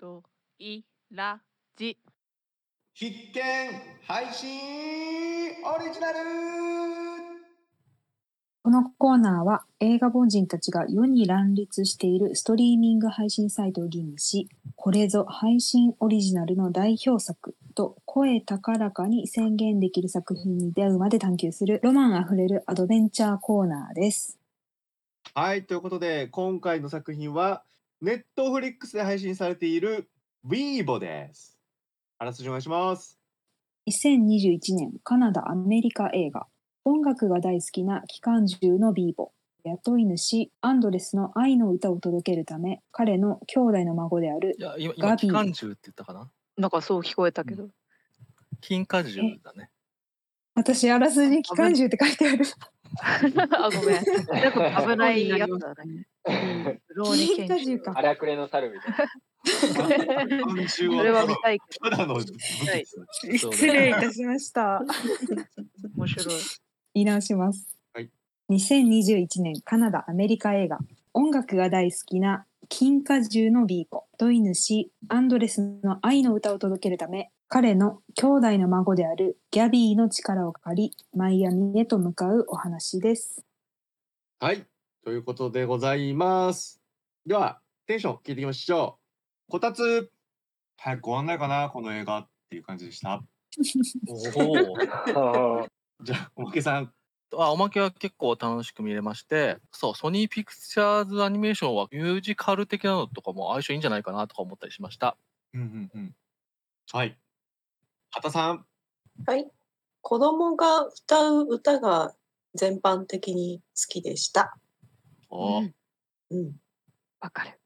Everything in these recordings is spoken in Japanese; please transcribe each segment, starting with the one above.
といらじ必見配信オリジナル。 このコーナーは映画凡人たちが世に乱立しているストリーミング配信サイトを吟味し、これぞ配信オリジナルの代表作と声高らかに宣言できる作品に出会うまで探求するロマンあふれるアドベンチャーコーナーです。 はい、ということで今回の作品はネットフリックスで配信されているウィーボです。あらすじお願いします。 2021年カナダ・アメリカ映画。音楽が大好きな機関銃のビーボ。雇い主アンドレスの愛の歌を届けるため、彼の兄弟の孫であるいや、今、 ガビー機関銃って言ったかな。 なんかそう聞こえたけど、 金貨銃だね。 私、あらすじに機関銃って書いてある。 あ、ごめん。なんか危ないやつだね。 金貨銃か。 荒くれの猿みたいな。 それは見たいけど。 ただの武器ですね。 失礼いたしました。 面白い。 言い直します。 はい。 2021年カナダ・アメリカ映画。音楽が大好きな金貨銃のビーボ。雇い主アンドレスの愛の歌を届けるため、彼の兄弟の孫であるギャビーの力を借り、マイアミへと向かうお話です。 はい、ということでございます。ではテンション聞いていきましょう。こたつ早く終わんないかなこの映画っていう感じでした。 おじゃあおまけさん。 おまけは結構楽しく見れまして、そうソニーピクチャーズアニメーションはミュージカル的なのとかも相性いいんじゃないかなとか思ったりしました。 はい。畑さん。 はい。子供が歌う歌が全般的に好きでした。 お、 わかる。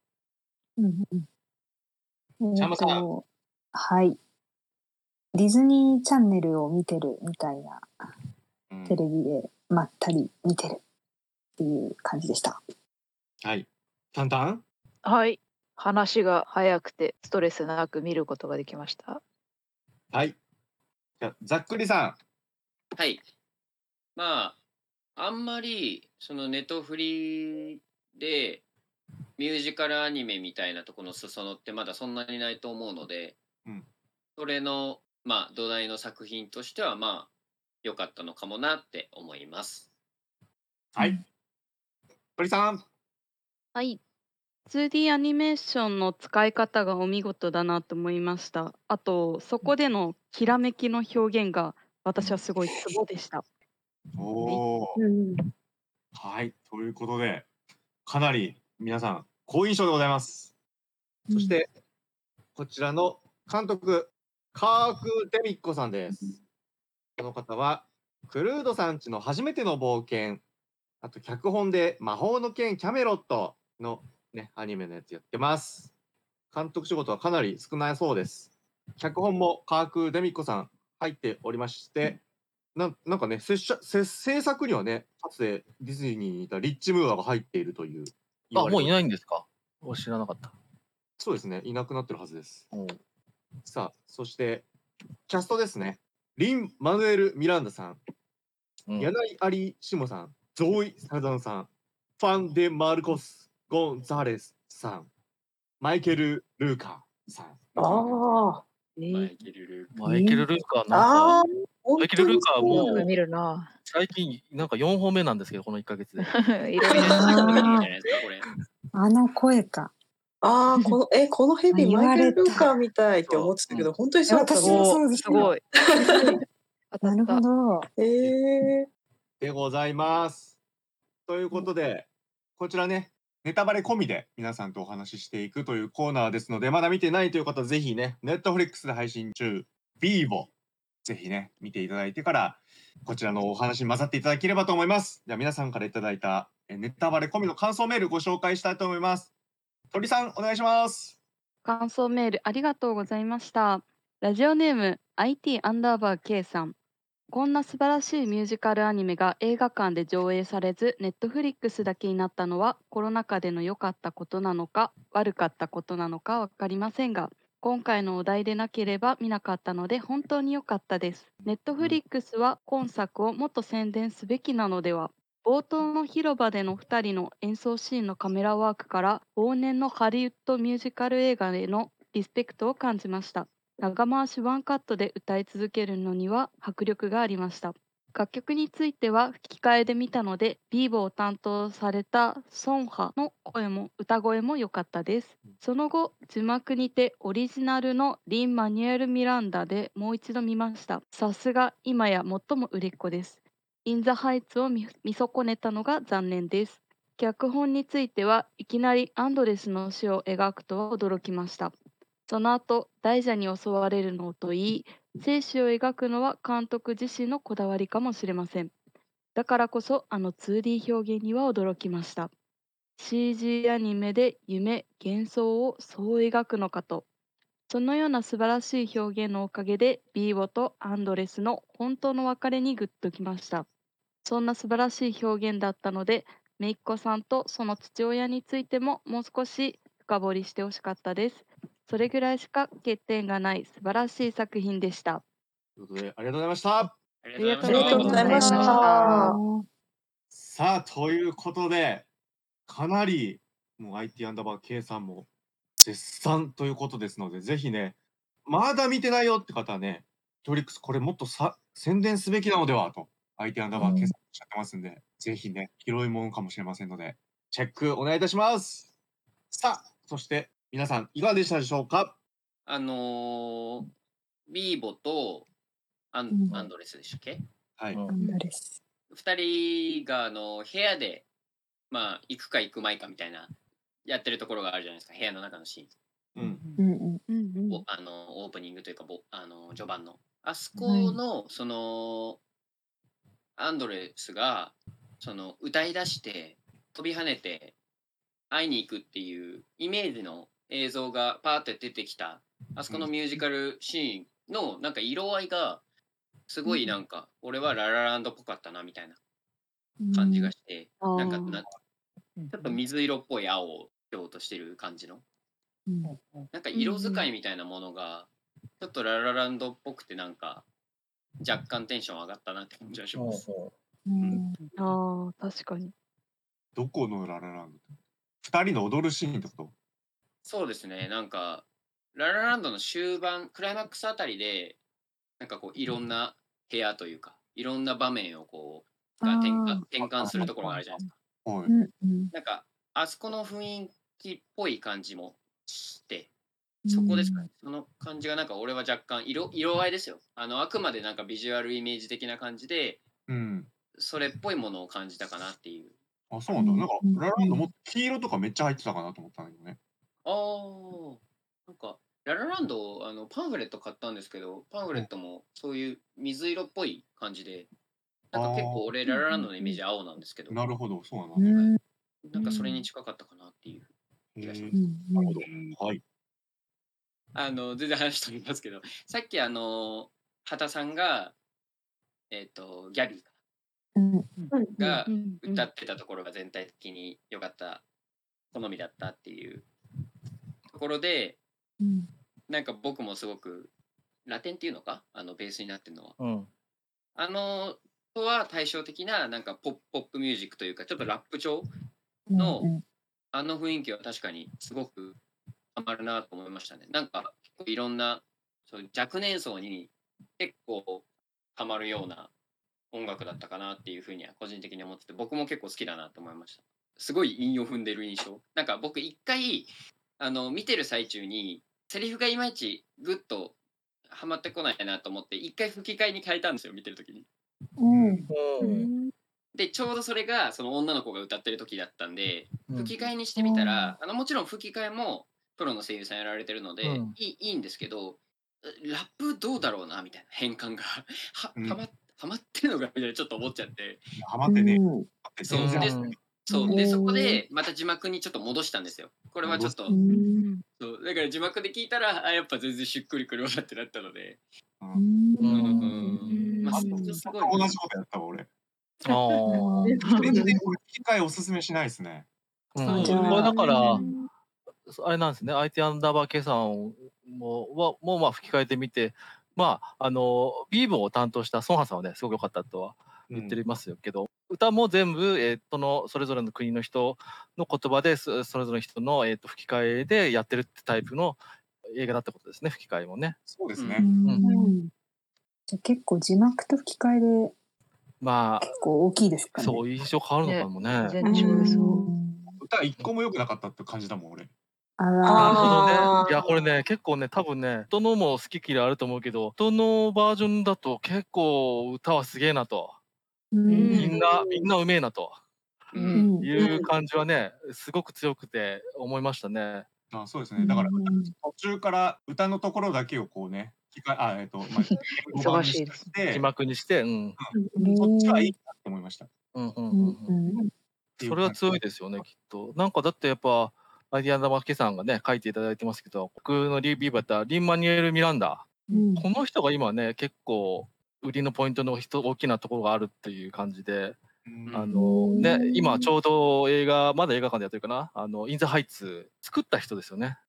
ちゃんまさん。 はい。ディズニーチャンネルを見てるみたいな、テレビでまったり見てるっていう感じでした。 はい。タンタン。 はい。話が早くてストレスなく見ることができました。 はい。じゃあざっくりさん。 はい。まああんまりそのネトフリでミュージカルアニメみたいなところの裾野ってまだそんなにないと思うので、それのまあ土台の作品としてはまあ良かったのかもなって思います。 はい。鳥さん。 はい。2D アニメーションの使い方がお見事だなと思いました。あとそこでのきらめきの表現が私はすごいツボでした。 おお。はい、ということでかなり皆さん好印象でございます。そしてこちらの監督カーク・デミッコさんです。この方はクルードさんちの初めての冒険、あと脚本で魔法の剣キャメロットのねアニメのやつやってます。監督仕事はかなり少ないそうです。脚本もカーク・デミッコさん入っておりまして、なんかね制作にはねかつてディズニーにいたリッチ・ムーアが入っているという。 もういないんですか。知らなかった。 そうですね、いなくなってるはずです。さあ、そしてキャストですね。リン・マヌエル・ミランダさん、柳有下さん、ゾーイ・サルダンさん、ファン・デ・マルコス・ゴンザレスさん、マイケル・ルーカーさん。 ああ。 マイケル・ルーカー。 マイケル・ルーカーなんか、マイケル・ルーカーもよく見るな。 最近なんか4本目なんですけど、この1ヶ月で。 いろいろあの声か。 ああ、このヘビマイケル・ルーカーみたいって思ってたけど、本当にそうだった私もそうです。 すごい。 なるほど。 でございます。ということで、こちらね、ネタバレ込みで皆さんとお話ししていくというコーナーですので、まだ見てないという方はぜひね、ネットフリックスで配信中、ビーボ、ぜひね、見ていただいてから、こちらのお話に混ざっていただければと思います。では皆さんからいただいたネタバレ込みの感想メールご紹介したいと思います。鳥さん、お願いします。 感想メールありがとうございました。ラジオネーム IT_K さん。こんな素晴らしいミュージカルアニメが映画館で上映されず、ネットフリックスだけになったのはコロナ禍での良かったことなのか悪かったことなのかわかりませんが、今回のお題でなければ見なかったので本当に良かったです。ネットフリックスは今作をもっと宣伝すべきなのでは。冒頭の広場での2人の演奏シーンのカメラワークから往年のハリウッドミュージカル映画へのリスペクトを感じました。長回しワンカットで歌い続けるのには迫力がありました。楽曲については吹き替えで見たので、ビーボを担当されたソンハの歌声も良かったです。その後、字幕にてオリジナルのリン・マニュエル・ミランダでもう一度見ました。さすが今や最も売れっ子です。イン・ザ・ハイツを見損ねたのが残念です。脚本についてはいきなりアンドレスの死を描くとは驚きました。その後、大蛇に襲われるのといい、生死を描くのは監督自身のこだわりかもしれません。だからこそあの 2D 表現には驚きました。CG アニメで夢、幻想をそう描くのかと。そのような素晴らしい表現のおかげで、ビーボとアンドレスの本当の別れにグッときました。そんな素晴らしい表現だったので、姪っ子さんとその父親についてももう少し深掘りしてほしかったです。それぐらいしか欠点がない素晴らしい作品でした。 ということで、ありがとうございました。 ありがとうございましたありがとうございましありがとうございまた。 さあ、ということで、かなりもう IT_K さんも絶賛ということですので、ぜひね、まだ見てないよって方はね、トリックスこれもっと宣伝すべきなのではと IT_K さんおっしゃってますんで、ぜひね、広いものかもしれませんので、チェックお願いいたします。さあ、そして皆さんいかがでしたでしょうか？ ビーボとアンドレスでしたっけ？ はい。 アンドレス。 2人が部屋でまあ行くか行くまいかみたいなやってるところがあるじゃないですか、部屋の中のシーン。オープニングというか序盤のあそこの、そのアンドレスが歌い出して飛び跳ねて会いに行くっていうイメージの映像がパーって出てきたあそこのミュージカルシーンのなんか色合いがすごいなんか、俺はララランドっぽかったなみたいな感じがして、なんかちょっと水色っぽい青をしようとしてる感じの、なんか色使いみたいなものがちょっとララランドっぽくてなんか若干テンション上がったなって感じがします。 ああ、確かに。 どこのララランド？2人の踊るシーンってこと？ そうですね、なんかララランドの終盤クライマックスあたりでなんかこういろんな部屋というかいろんな場面をこうが転換するところがあるじゃないですか。なんかあそこの雰囲気っぽい感じもして、そこですかね。その感じがなんか俺は若干色合いですよ。あくまでなんかビジュアルイメージ的な感じで、それっぽいものを感じたかなっていう。 あ、そうなんだ。なんかララランドも黄色とかめっちゃ入ってたかなと思ったんだけどね。 なんかララランドパンフレット買ったんですけど、パンフレットもそういう水色っぽい感じで、なんか結構俺ララランドのイメージ青なんですけど。 なるほど、そうなんだ。 なんかそれに近かったかなっていう気がします。 なるほど。はい。 全然話飛びますけど、さっき畑さんがギャビーが歌ってたところが全体的に良かった好みだったっていうところで、なんか僕もすごくラテンっていうのかベースになってるのは、とは対照的ななんかポップミュージックというかちょっとラップ調の雰囲気は確かにすごくハマるなと思いましたね。なんかいろんなそう若年層に結構ハマるような音楽だったかなっていうふうには個人的に思ってて、僕も結構好きだなと思いました。すごい韻を踏んでる印象。なんか僕一回見てる最中にセリフがいまいちグッとハマってこないなと思って一回吹き替えに変えたんですよ、見てる時に。でちょうどそれがその女の子が歌ってる時だったんで、吹き替えにしてみたらもちろん吹き替えもプロの声優さんやられてるので、いいんですけど、ラップどうだろうなみたいな変換がはまってるのかみたいなちょっと思っちゃって。 ハマってね。 そうでそこでまた字幕にちょっと戻したんですよ。これはちょっとそうだから字幕で聞いたらやっぱ全然しっくりくるわってなったので、 まあすごい同じことやったわ俺。全然機会おすすめしないですね。 これだからあれなんですね、IT_K さんもまあ吹き替えてみて、まあビーボを担当したソンハさんはねすごく良かったとは言ってますけど、歌も全部それぞれの国の人の言葉でそれぞれの人の吹き替えでやってるってタイプの映画だってことですね、吹き替えもね。 そうですね。 じゃ結構字幕と吹き替えでまあ結構大きいですかね。 そう印象変わるのかもね。 全然違いそう。 歌一個も良くなかったって感じだもん俺。 なるほどね。いやこれね結構ね多分ねどのも好き嫌いあると思うけどどのバージョンだと結構歌はすげえなと、みんなうめえなと、いう感じはねすごく強くて思いましたね。 そうですね。だから途中から歌のところだけをこうね、 忙しいです。 字幕にして、 そっちはいいなって思いました。 それは強いですよねきっと。なんかだってやっぱアイディアンダーバーさんがね書いていただいてますけど、僕のリビューだったリン・マニュエル・ミランダ、この人が今ね結構売りのポイントの大きなところがあるっていう感じで、ね今ちょうどまだ映画館でやってるかな、インザハイツ作った人ですよね。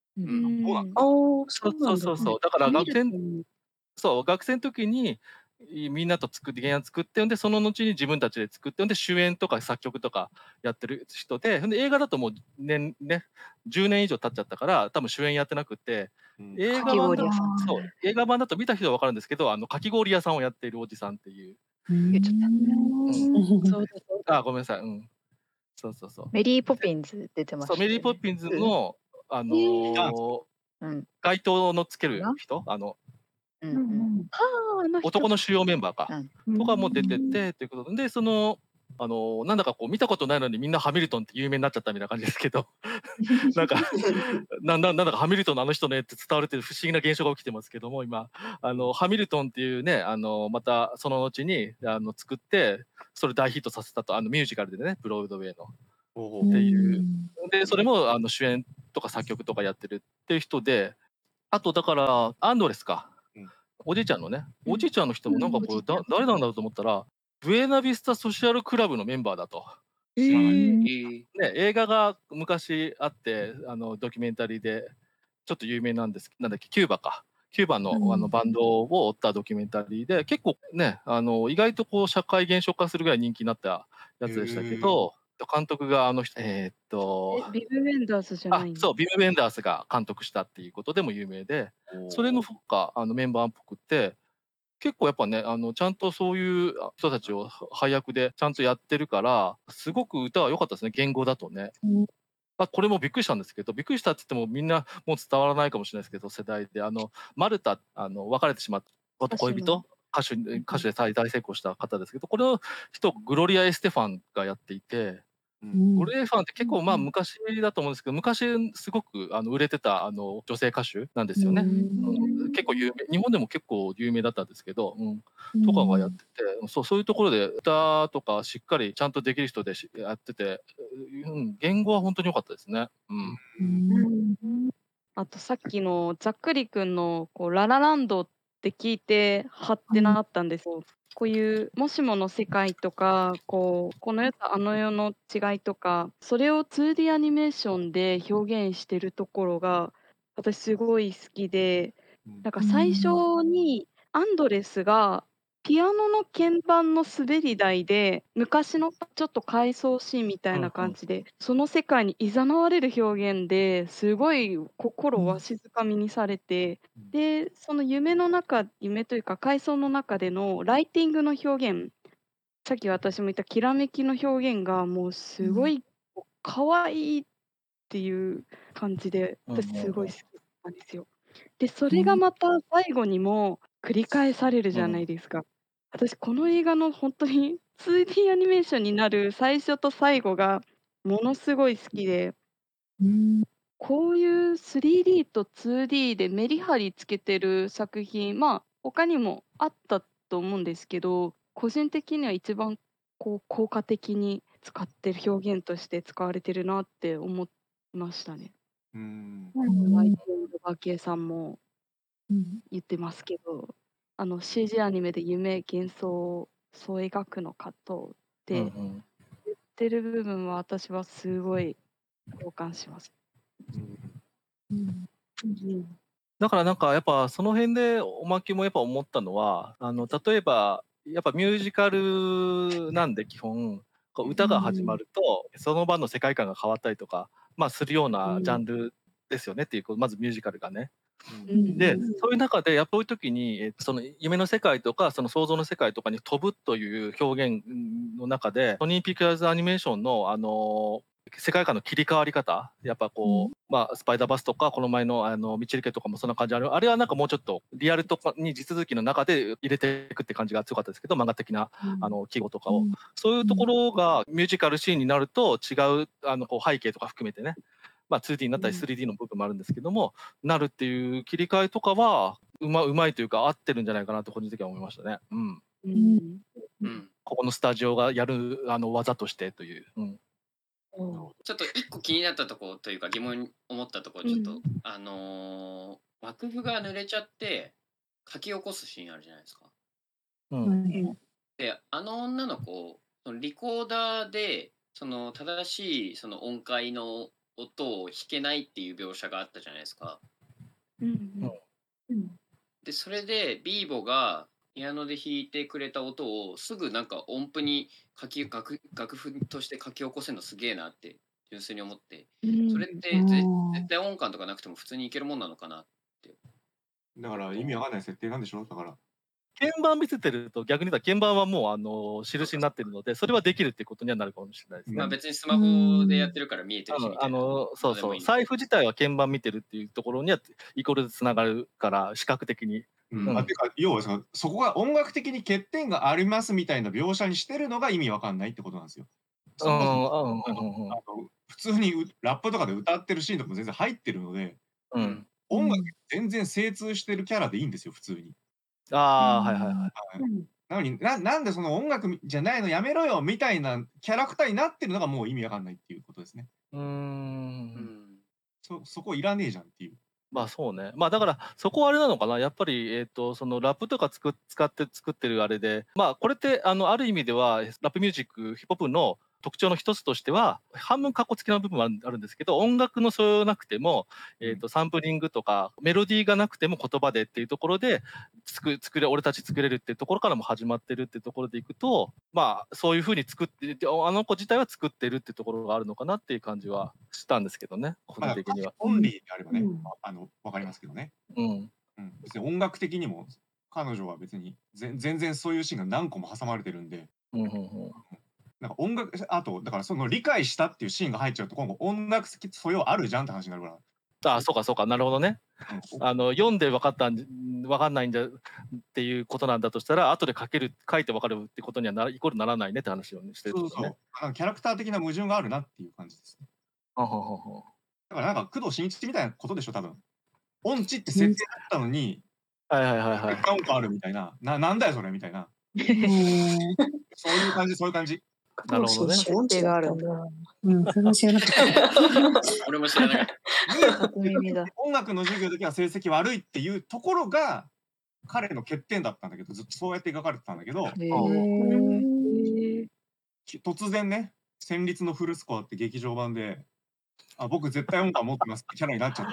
そうだから学生の時にみんなと原案作ってんでその後に自分たちで作ってんで主演とか作曲とかやってる人で、映画だともう10年以上経っちゃったから多分主演やってなくて、映画版だと見た人は分かるんですけどかき氷屋さんをやっているおじさんっていう。 言っちゃった。 あごめんなさい。そう。 メリーポピンズ出てました。 メリーポピンズの街灯のつける人男の主要メンバーか、とかも出ててということで、なんだかこう見たことないのにみんなハミルトンって有名になっちゃったみたいな感じですけどなんだかハミルトンのあの人ねって伝わるっていう不思議な現象が起きてますけども、今ハミルトンっていうねまたその後に作ってそれ大ヒットさせたと、ミュージカルでねブロードウェイのっていうで、それも主演とか作曲とかやってるっていう人で、あとだからアンドレスか、おじいちゃんのね、おじいちゃんの人もなんかこれ誰なんだろうと思ったらブエナビスタソシャルクラブのメンバーだと。ね、映画が昔あってドキュメンタリーでちょっと有名なんですけど、なんだっけキューバのバンドを追ったドキュメンタリーで結構ね意外とこう社会現象化するぐらい人気になったやつでしたけど、監督がビブ・ベンダースじゃないそうビブ・ベンダースが監督したっていうことでも有名で、それの他メンバーっぽくて結構やっぱねちゃんとそういう人たちを配役でちゃんとやってるからすごく歌は良かったですね、言語だとね。これもびっくりしたんですけど、びっくりしたって言ってもみんなもう伝わらないかもしれないですけど、世代でマルタ別れてしまった恋人歌手で大成功した方ですけど、これの人グロリア・エステファンがやっていて、グロリア・エステファンって結構昔だと思うんですけど、昔すごく売れてた女性歌手なんですよね。結構有名、日本でも結構有名だったんですけど、とかがやってて、そういうところで歌とかしっかりちゃんとできる人でやってて、言語は本当に良かったですね。 あとさっきのざっくりくんのララランドって聞いてはってなったんですよ。こういうもしもの世界とかこの世とあの世の違いとか、それを 2D アニメーションで表現してるところが私すごい好きで、なんか最初にアンドレスがピアノの鍵盤の滑り台で昔のちょっと回想シーンみたいな感じでその世界に誘われる表現ですごい心をわしづかみにされて、でその夢というか回想の中でのライティングの表現、さっき私も言ったきらめきの表現がもうすごい可愛いっていう感じで私すごい好きなんですよ。でそれがまた最後にも繰り返されるじゃないですか。私この映画の本当に 2D アニメーションになる最初と最後がものすごい好きで、こういう 3D と 2D でメリハリつけてる作品、他にもあったと思うんですけど、個人的には一番効果的に使ってる表現として使われてるなって思いましたね。アイディアンダーバー系さんも言ってますけど、CG アニメで夢、幻想をそう描くのかとって言ってる部分は私はすごい共感します。 だからなんかやっぱその辺でおまけもやっぱ思ったのは例えばやっぱミュージカルなんで基本歌が始まるとその場の世界観が変わったりとかするようなジャンルですよねっていうまずミュージカルがね。 で、そういう中でやっぱこういう時に、その夢の世界とかその想像の世界とかに飛ぶという表現の中でソニーピクチャーズアニメーションの世界観の切り替わり方、やっぱこう、まあスパイダーバスとかこの前の道行けとかもそんな感じ。あれはなんかもうちょっとリアルとかに地続きの中で入れていくって感じが強かったですけど、漫画的な記号とかを、そういうところがミュージカルシーンになると違うこう背景とか含めてね、まあ 2D になったり 3D の部分もあるんですけども、なるっていう切り替えとかはうまいというか合ってるんじゃないかなと個人的には思いましたね。ここのスタジオがやる技としてという。 ちょっと一個気になったところというか疑問に思ったところ、ちょっと、楽譜が濡れちゃって書き起こすシーンあるじゃないですか。で、女の子、そのリコーダーでその正しいその音階の音を弾けないっていう描写があったじゃないですか。で、それでビーボがピアノで弾いてくれた音をすぐなんか音符に楽譜として書き起こせるのすげえなって純粋に思って、それって絶対音感とかなくても普通にいけるもんなのかなって。 だから意味わかんない設定なんでしょ。だから鍵盤見せてると逆に言ったら鍵盤はもう印になってるので、それはできるっていうことにはなるかもしれないですね。 まあ別にスマホでやってるから見えてるしみたいな。 そうそう、財布自体は鍵盤見てるっていうところにはイコールでつながるから視覚的に。 てか要はそこが音楽的に欠点がありますみたいな描写にしてるのが意味わかんないってことなんですよ。普通にラップとかで歌ってるシーンとかも全然入ってるので、音楽全然精通してるキャラでいいんですよ普通に。なのになんでその音楽じゃないのやめろよみたいなキャラクターになってるのがもう意味わかんないっていうことですね。そこいらねえじゃんっていう。 まあそうね。まあだからそこはあれなのかな。やっぱりそのラップとか使って作ってるあれで、まあこれってある意味ではラップミュージックヒップホップの特徴の一つとしては半分カッコつきな部分はあるんですけど、音楽の素養なくてもサンプリングとかメロディーがなくても言葉でっていうところで俺たち作れるっていうところからも始まってるっていうところでいくと、まあそういうふうに作ってあの子自体は作ってるっていうところがあるのかなっていう感じはしたんですけどね、個人的には。 オンリーであればね、わかりますけどね。別に音楽的にも彼女は別に全然そういうシーンが何個も挟まれてるんで。なんか音楽あとだからその理解したっていうシーンが入っちゃうと今後音楽素養あるじゃんって話になるから。 そうかなるほどね。読んで分かんないんだっていうことなんだとしたら後で書いて分かるってことにはイコールならないねって話をしてるんですね。 キャラクター的な矛盾があるなっていう感じですね。だからなんか工藤新一みたいなことでしょ多分。音痴って設定だったのに音感あるみたいななんだよそれみたいな。そういう感じ。 なるほどね。 設定があるんだ。 それも知らなかった。 俺も知らなかった。 音楽の授業の時は成績悪いっていうところが彼の欠点だったんだけど、ずっとそうやって描かれてたんだけど、突然ね、戦慄のフルスコアって劇場版で、僕絶対音感持ってますってキャラになっちゃって、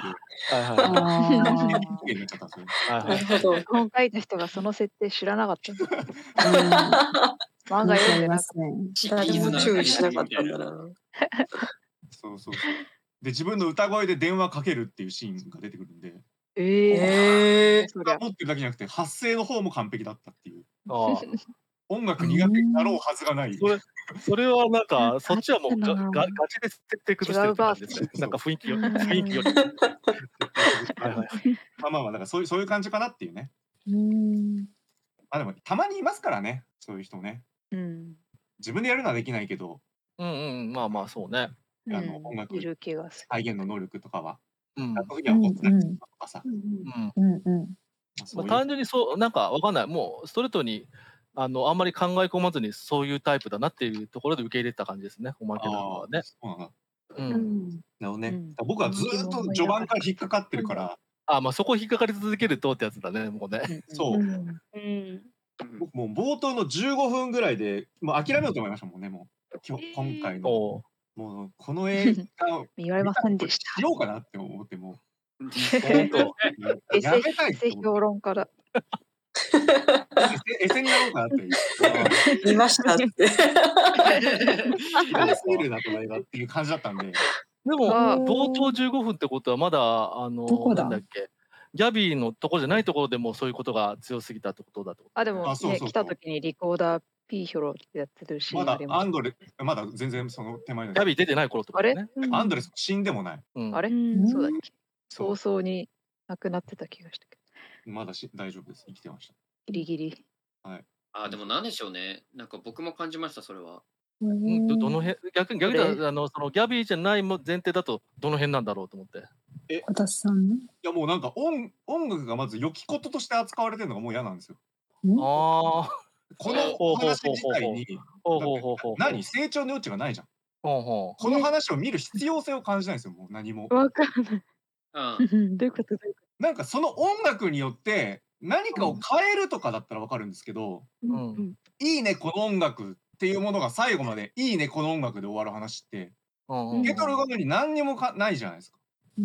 本書いた人がその設定知らなかったんだ。漫画読んでますね。 誰も注意しなかったんだな。 そう。で、自分の歌声で電話かけるっていうシーンが出てくるんで、持ってるだけじゃなくて、発声の方も完璧だったっていう。音楽苦手になろうはずがない。 それはなんか、そっちはもうガチで設定崩してるって感じですね。なんか雰囲気より。 まあ、だからそういう感じかなっていうね。でも、たまにいますからね、そういう人ね。自分でやるのはできないけど。 まあそうね。 音楽再現の能力とかは。 単純にそうなんかわかんない。もうストレートにあんまり考え込まずにそういうタイプだなっていうところで受け入れた感じですね。おまけなのはね。 僕はずっと序盤から引っかかってるから。 まあそこ引っかかり続けるとってやつだね。もうね。 そう。僕もう冒頭の15分ぐらいでもう諦めようと思いましたもんね。もう今回のもうこの映画を見られませんでした。 しようかなって思っても。 エセ評論家だ。 エセになろうかなって見ましたって。 見せるなこの映画っていう感じだったんで。 でも冒頭15分ってことはまだなんだっけ。 ギャビーのところじゃないところでもそういうことが強すぎたってことだと。 あ、でもね、 そうそうそう来た時にリコーダーピーヒョロってやってるシーまだンありました。 まだ全然その手前です。 ギャビー出てない頃ってこあれとね。 アンドレス死んでもない。 あれそうだっけ早々に亡くなってた気がしたけど。 まだ大丈夫です。生きてました。 ギリギリ。 はい。 でもなんでしょうね。なんか僕も感じました、それは。 どの辺、逆にそのギャビーじゃない前提だとどの辺なんだろうと思って。 私さんね。 いやもうなんか音楽がまず良きこととして扱われてるのがもう嫌なんですよ。 ああ。 このお話自体に何成長の余地がないじゃん。この話を見る必要性を感じないんですよ。もう何も。 わかんない。どういうこと？ なんかその音楽によって何かを変えるとかだったらわかるんですけど、いいねこの音楽っていうものが最後までいいねこの音楽で終わる話って、受け取る側に何にもないじゃないですか。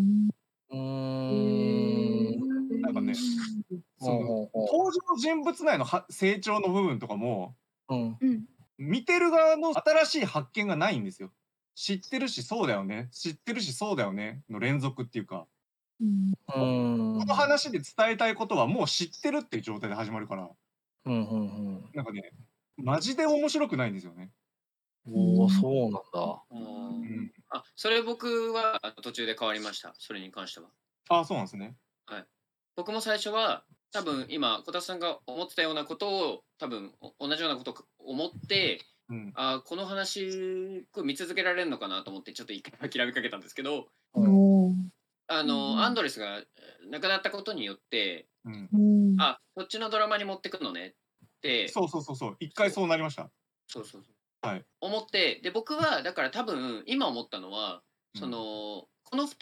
なんかね、その登場人物内の成長の部分とかも、見てる側の新しい発見がないんですよ。知ってるしそうだよね、知ってるしそうだよねの連続っていうか、この話で伝えたいことはもう知ってるっていう状態で始まるから、なんかね、マジで面白くないんですよね。 おお、そうなんだ。 それ僕は途中で変わりました。それに関しては。 あ、そうなんですね。 はい。僕も最初は多分今小田さんが思ってたようなことを多分同じようなことを思って、この話見続けられるのかなと思ってちょっと一回諦めかけたんですけど、アンドレスが亡くなったことによって、そっちのドラマに持ってくのねって。 そう一回そうなりました。はい。 思って、で僕はだから多分今思ったのは、そのこの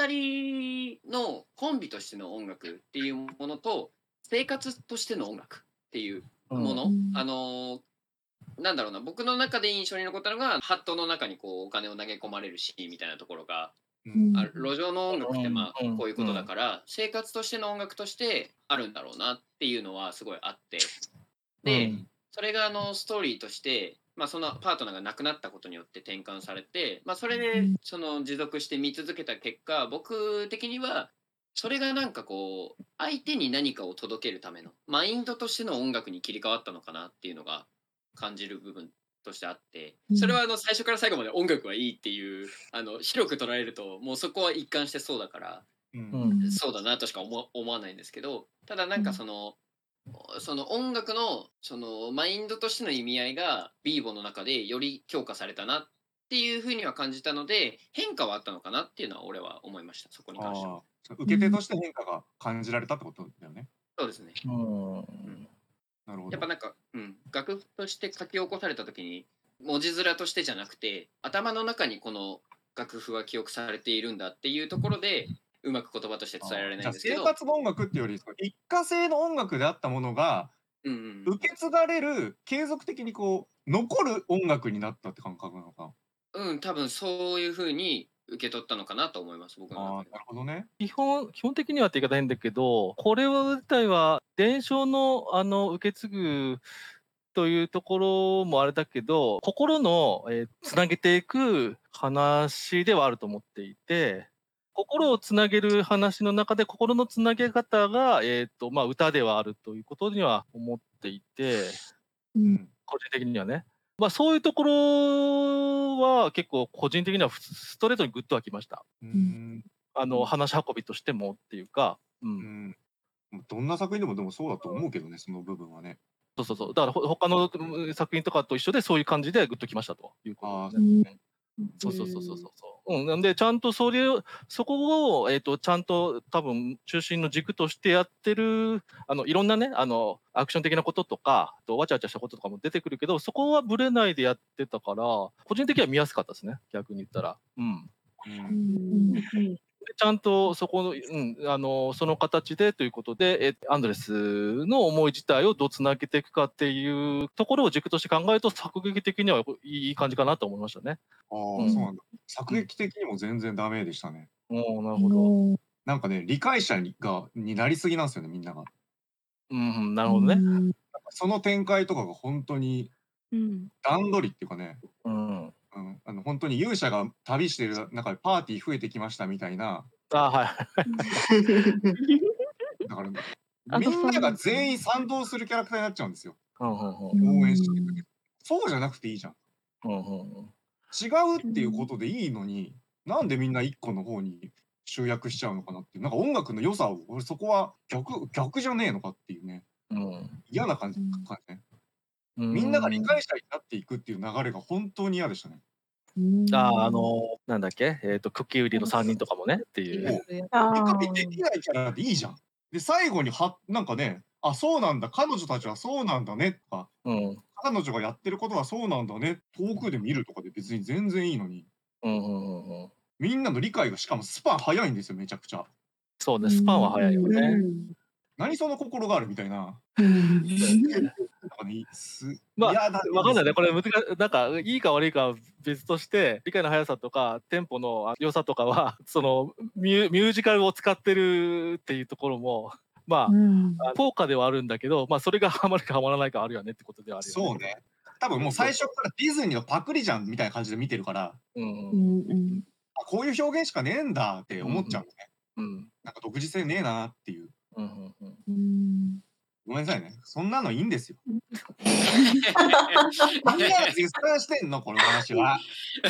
2人のコンビとしての音楽っていうものと生活としての音楽っていうもの、なんだろうな、僕の中で印象に残ったのがハットの中にこうお金を投げ込まれるシーンみたいなところが、路上の音楽ってまあこういうことだから、生活としての音楽としてあるんだろうなっていうのはすごいあって、で、それがストーリーとして、そのパートナーが亡くなったことによって転換されて、それでその持続して見続けた結果、僕的にはそれがなんかこう相手に何かを届けるためのマインドとしての音楽に切り替わったのかなっていうのが感じる部分としてあって、それは最初から最後まで音楽はいいっていう広く捉えるともうそこは一貫してそうだから、そうだなとしか思わないんですけど、ただなんかその音楽のそのマインドとしての意味合いがビーボの中でより強化されたなっていうふうには感じたので、変化はあったのかなっていうのは俺は思いました。そこに関しては。 受け手として変化が感じられたってことだよね。 そうですね。 なるほど。 やっぱなんか、楽譜として書き起こされた時に文字面としてじゃなくて頭の中にこの楽譜が記憶されているんだっていうところでうまく言葉として伝えられないんですけど、 生活の音楽っていうより一過性の音楽であったものが受け継がれる、継続的にこう残る音楽になったって感覚なのかな。 多分そういう風に受け取ったのかなと思います、僕の中で。 なるほどね。 基本的にはって言い方変だけど、これ自体は伝承の受け継ぐというところもあれだけど、心のつなげていく話ではあると思っていて、心をつなげる話の中で心のつなげ方が歌ではあるということには思っていて、個人的にはね。そういうところは結構個人的にはストレートにグッとはきました。話し運びとしてもっていうか、 どんな作品でもでもそうだと思うけどね、その部分はね。 だから他の作品とかと一緒でそういう感じでグッときましたということですね。なんでちゃんとそこをちゃんと多分中心の軸としてやってるいろんなねアクション的なこととかわちゃわちゃしたこととかも出てくるけど、そこはブレないでやってたから個人的には見やすかったですね、逆に言ったら。ちゃんとそこの、その形でということで、アンドレスの思い自体をどうつなげていくかっていうところを軸として考えると作劇的にはいい感じかなと思いましたね。 そうなんだ。作劇的にも全然ダメでしたね。 なるほど。 なんかね、理解者になりすぎなんですよね、みんなが。 なるほどね。 その展開とかが本当に段取りっていうかね、本当に勇者が旅してる中でパーティー増えてきましたみたいな。だからからみんなが全員賛同するキャラクターになっちゃうんですよ。応援してるけど。そうじゃなくていいじゃん。違うっていうことでいいのに、なんでみんな一個の方に集約しちゃうのかなっていう。なんか音楽の良さを、俺そこは逆じゃねえのかっていうね。嫌な感じね。みんなが理解者になっていくっていう流れが本当に嫌でしたね。 なんだっけクッキー売りの3人とかもねっていう。 理解できないキャラでいいじゃん。で、最後になんかね、あ、そうなんだ、彼女たちはそうなんだねとか、彼女がやってることはそうなんだね、遠くで見るとかで別に全然いいのに。みんなの理解がしかもスパン早いんですよ、めちゃくちゃ。 そうね、スパンは早いよね。 何その心があるみたいな。 まあ、わかんないね。これなんかいいか悪いかは別として、理解の速さとかテンポの良さとかはそのミュージカルを使ってるっていうところもまあ効果ではあるんだけど、まあそれがハマるかハマらないかあるよねってことではあるよね。 そうね。多分もう最初からディズニーのパクリじゃんみたいな感じで見てるから、こういう表現しかねえんだって思っちゃうのね。なんか独自性ねえなっていう。ごめんなさいね。そんなのいいんですよ。みんなが絶賛してんの、この話は。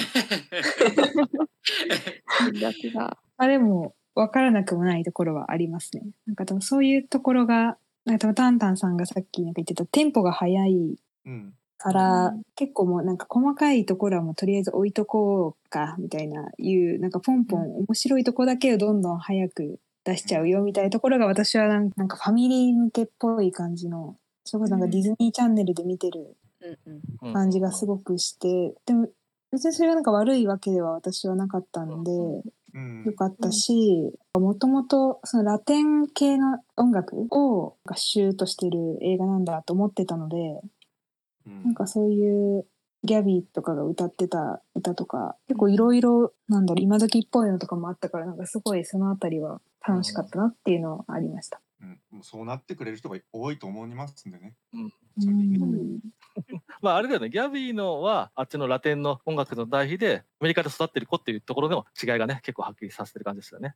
でも分からなくもないところはありますね。なんか多分そういうところが、なんか多分タンタンさんがさっきなんか言ってたテンポが速いから、結構もうなんか細かいところはもうとりあえず置いとこうかみたいななんかポンポン面白いとこだけをどんどん早く出しちゃうよみたいなところが私はなんかファミリー向けっぽい感じの、それこそなんかディズニーチャンネルで見てる感じがすごくして、でも別にそれがなんか悪いわけでは私はなかったんで、よかったし、もともとそのラテン系の音楽を合集としてる映画なんだと思ってたので、なんかそういうギャビーとかが歌ってた歌とか結構いろいろなんだろう今時っぽいのとかもあったから、なんかすごいそのあたりは楽しかったなっていうのはありました。 もうそうなってくれる人が多いと思いますんでね。 まああれだよね、ギャビーのはあっちのラテンの音楽の対比でアメリカで育ってる子っていうところの違いがね結構はっきりさせてる感じですよね。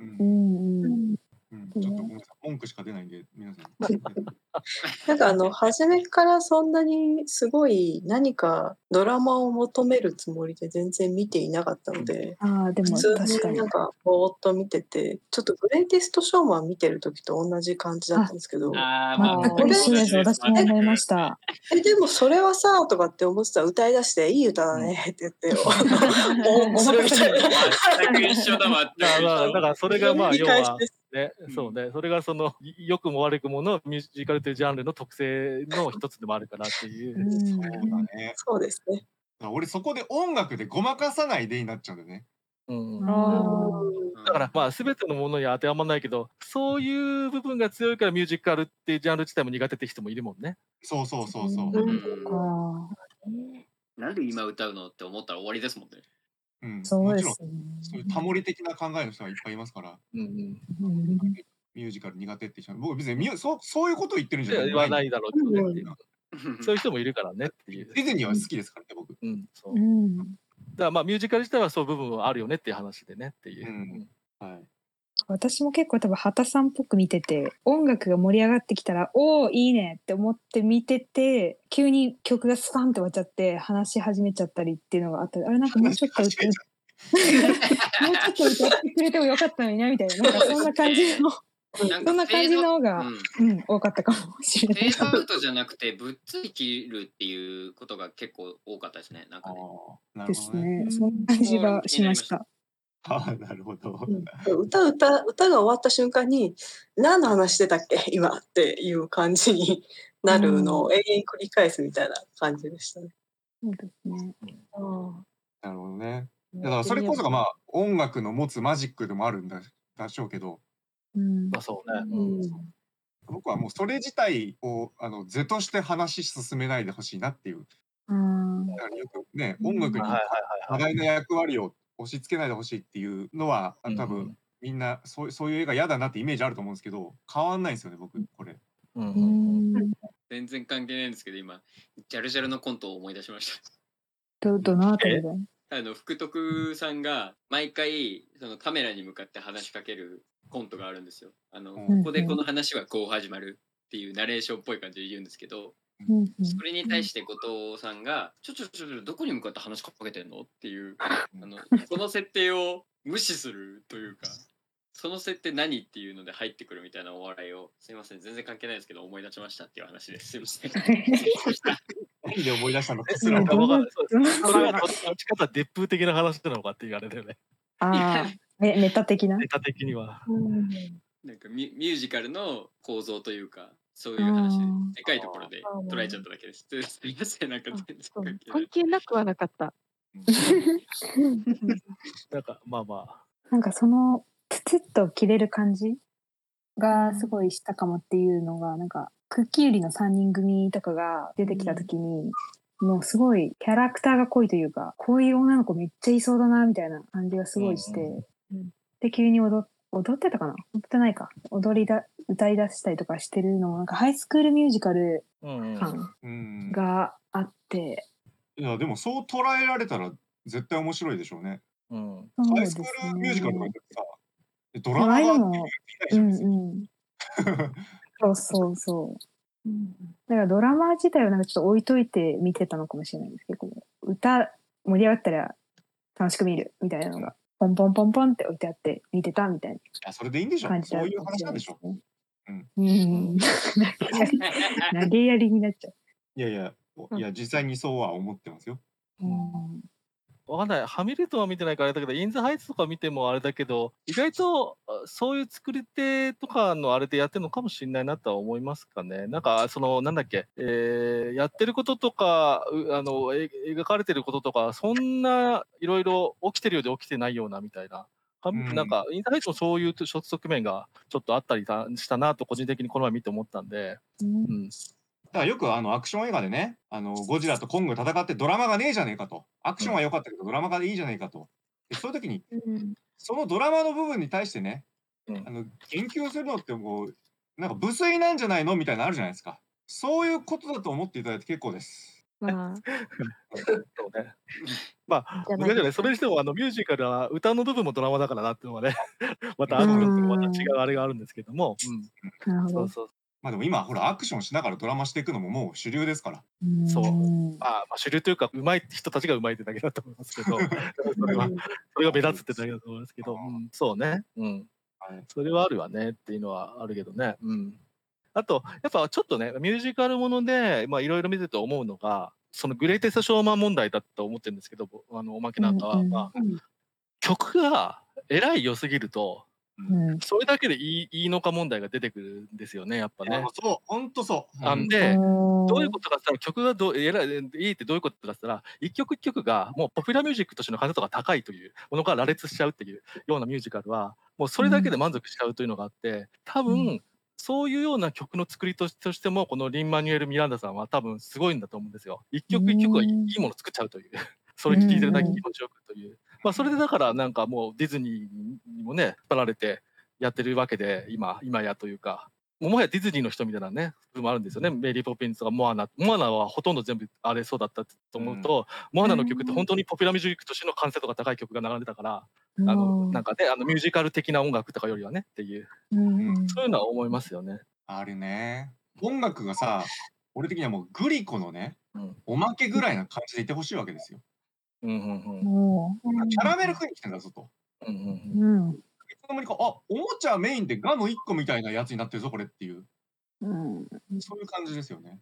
ちょっとごめんなさい、文句しか出ないんで皆さん。 なんか初めからそんなにすごい何かドラマを求めるつもりで全然見ていなかったので、 でも普通になんかぼーっと見てて、ちょっとグレイティストショーマン見てる時と同じ感じだったんですけど、 全く一緒です。私も思いました。 でもそれはさとかって思ってたら歌い出していい歌だねって言って応募するみたいな。 全く一緒だわって。 だからそれがまあ要はね、そうね、それがその良くも悪くものミュージカルというジャンルの特性の一つでもあるかなっていう。 そうだね。 そうですね。 俺そこで音楽でごまかさないでになっちゃうんだよね。 だからまあ全てのものに当てはまらないけど、そういう部分が強いからミュージカルっていうジャンル自体も苦手って人もいるもんね。 そう。 なんで今歌うのって思ったら終わりですもんね。 そうですね。 そういうタモリ的な考えの人がいっぱいいますから。ミュージカル苦手って人、僕別にそういうことを言ってるんじゃない。 言わないだろうけどねっていう。そういう人もいるからねっていう。 ディズニーは好きですからね、僕。 そう。だからまあミュージカル自体はそういう部分はあるよねっていう話でねっていう。 私も結構多分畑さんっぽく見てて、音楽が盛り上がってきたらおーいいねって思って見てて、急に曲がスパンって終わっちゃって話し始めちゃったりっていうのがあったり、あれなんかもうちょっともうちょっと歌ってくれてもよかったのになみたいな、なんかそんな感じのそんな感じの方が多かったかもしれない。 フェードアウトじゃなくてぶっつり切るっていうことが結構多かったですね。なんかね。 ですね。そんな感じがしました。 なるほど。 歌が終わった瞬間に何の話してたっけ今っていう感じになるのを永遠に繰り返すみたいな感じでしたね。 そうですね。 なるほどね。だからそれこそがまあ音楽の持つマジックでもあるんだしょうけど。 そうね。 僕はもうそれ自体を図として話進めないでほしいなっていう。だからよくね、音楽に多大な役割を押し付けないでほしいっていうのは多分みんなそういう映画嫌だなってイメージあると思うんですけど、変わんないんですよね僕これ。 全然関係ないんですけど今ジャルジャルのコントを思い出しました。 どのあたりだ？ 福徳さんが毎回そのカメラに向かって話しかけるコントがあるんですよ。 うんここでこの話はこう始まるっていうナレーションっぽい感じで言うんですけど、それに対して後藤さんが「ちょどこに向かって話しかけてんの?」っていうその設定を無視するというか、その設定何っていうので入ってくるみたいなお笑いを、すいません全然関係ないですけど思い出しましたっていう話です。すいません。 何で思い出したのかすいやら分かんない。 どのそれはどっちかというとデップ的な話なのかっていうあれだよね。 ああ、ネタ的な。 ネタ的には。 なんかミュージカルの構造というか、そういう話で、でかいところで捉えちゃっただけです。すいません、なんか全然関係ない。 関係なくはなかった。 なんかまあまあ。 なんかそのツツッと切れる感じがすごいしたかもっていうのが、なんかクッキー売りの3人組とかが出てきた時に、もうすごいキャラクターが濃いというか、こういう女の子めっちゃいそうだなみたいな感じがすごいして、で急に踊ってたかな、踊ってないか、歌い出したりとかしてるのもなんかハイスクールミュージカル感があって、 いやでもそう捉えられたら絶対面白いでしょうね。ハイスクールミュージカルとか言ってさ、ドラマがもそう。だからドラマ自体はなんかちょっと置いといて見てたのかもしれないんですけど、歌盛り上がったら楽しく見るみたいなのがポンポンポンポンって置いてあって見てたみたいな。 あ、それでいいんでしょ。そういう話なんでしょ。 投げやりになっちゃう。 いや実際にそうは思ってますよ。 わかんない。ハミルトンは見てないからあれだけど、インザハイツとか見てもあれだけど、意外とそういう作り手とかのあれでやってるのかもしれないなとは思いますかね。なんかなんだっけ、やってることとか描かれてることとか、そんないろいろ起きてるようで起きてないようなみたいな。なんかインターネットもそういう側面がちょっとあったりしたなと個人的にこの前見て思ったんで。 だからよくアクション映画でね、ゴジラとコング戦ってドラマがねえじゃねえかと。アクションは良かったけどドラマがいいじゃねえかと。でそういう時に、そのドラマの部分に対してね、言及するのってもう、なんか無粋なんじゃないのみたいなのあるじゃないですか。そういうことだと思っていただいて結構です。 そうね。まあ、それにしてもミュージカルは歌の部分もドラマだからなっていうのはね、また違うあれがあるんですけども。 まあでも今ほらアクションしながらドラマしていくのももう主流ですから。 そう。まあ主流というか上手い人たちが上手いってだけだと思いますけど、それが目立つってだけだと思いますけど、そうね。それはあるわねっていうのはあるけどね。あとやっぱちょっとねミュージカルものでいろいろ見てて思うのが、そのグレイテストショーマン問題だと思ってるんですけど、おまけなんかは、曲がえらい良すぎると。それだけでいいのか問題が出てくるんですよね、やっぱね。 そう、本当そう。 なんで、どういうことかって言ったら、曲がいいってどういうことかって言ったら、一曲一曲がもうポピュラーミュージックとしての完成度が高いというものから羅列しちゃうっていうようなミュージカルは、もうそれだけで満足しちゃうというのがあって、多分、そういうような曲の作りとしても、このリン・マニュエル・ミランダさんは多分すごいんだと思うんですよ。一曲一曲がいいものを作っちゃうという。それ聴いてるだけ気持ちよくという。それでだからなんかもうディズニーにもね、引っ張られて、やってるわけで、今やというか、もはやディズニーの人みたいなね、部分もあるんですよね。メリー・ポピンズとかモアナはほとんど全部あれそうだったと思うと、モアナの曲って本当にポピュラーミュージックとしての完成度が高い曲が並んでたから、なんかね、ミュージカル的な音楽とかよりはねっていう、そういうのは思いますよね。 あるね。音楽がさ、俺的にはもうグリコのね、おまけぐらいな感じでいてほしいわけですよ。キャラメル食いに来てんだぞと。いつの間にか、おもちゃメインでガム1個みたいなやつになってるぞ、これっていう。そういう感じですよね。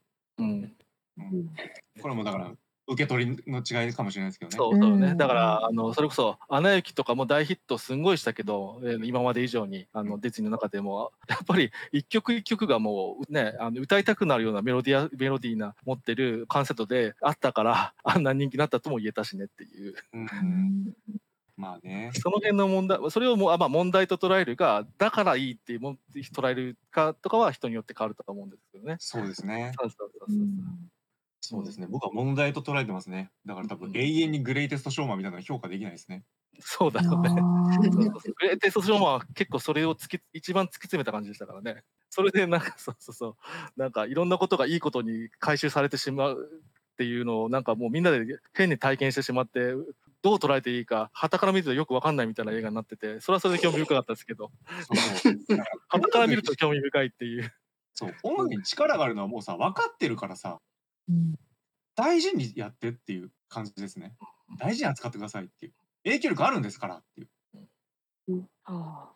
これもだから、受け取りの違いかもしれないですけどね。 そうね。だから、それこそ、アナ雪とかも大ヒットすんごいしたけど、今まで以上に、ディズニーの中でも、やっぱり一曲一曲がもうね、歌いたくなるようなメロディーな持ってるカンセットであったから、あんな人気になったとも言えたしねっていう。 まあね。 その辺の問題、それを問題と捉えるか、だからいいって捉えるかとかは人によって変わると思うんですけどね。 そうですね。そうですね。僕は問題と捉えてますね。だから多分永遠にグレイテストショーマンみたいなの評価できないですね。 そうだよね。グレイテストショーマンは結構それを一番突き詰めた感じでしたからね。それでなんかなんかいろんなことがいいことに回収されてしまうっていうのをなんかもうみんなで変に体験してしまってどう捉えていいか傍から見るとよく分かんないみたいな映画になってて、それはそれで興味深かったですけど、傍から見ると興味深いっていう。 そう、音楽に力があるのはもうさ、分かってるからさ、大事にやってっていう感じですね。大事に扱ってくださいっていう。影響力あるんですからっていう。はい。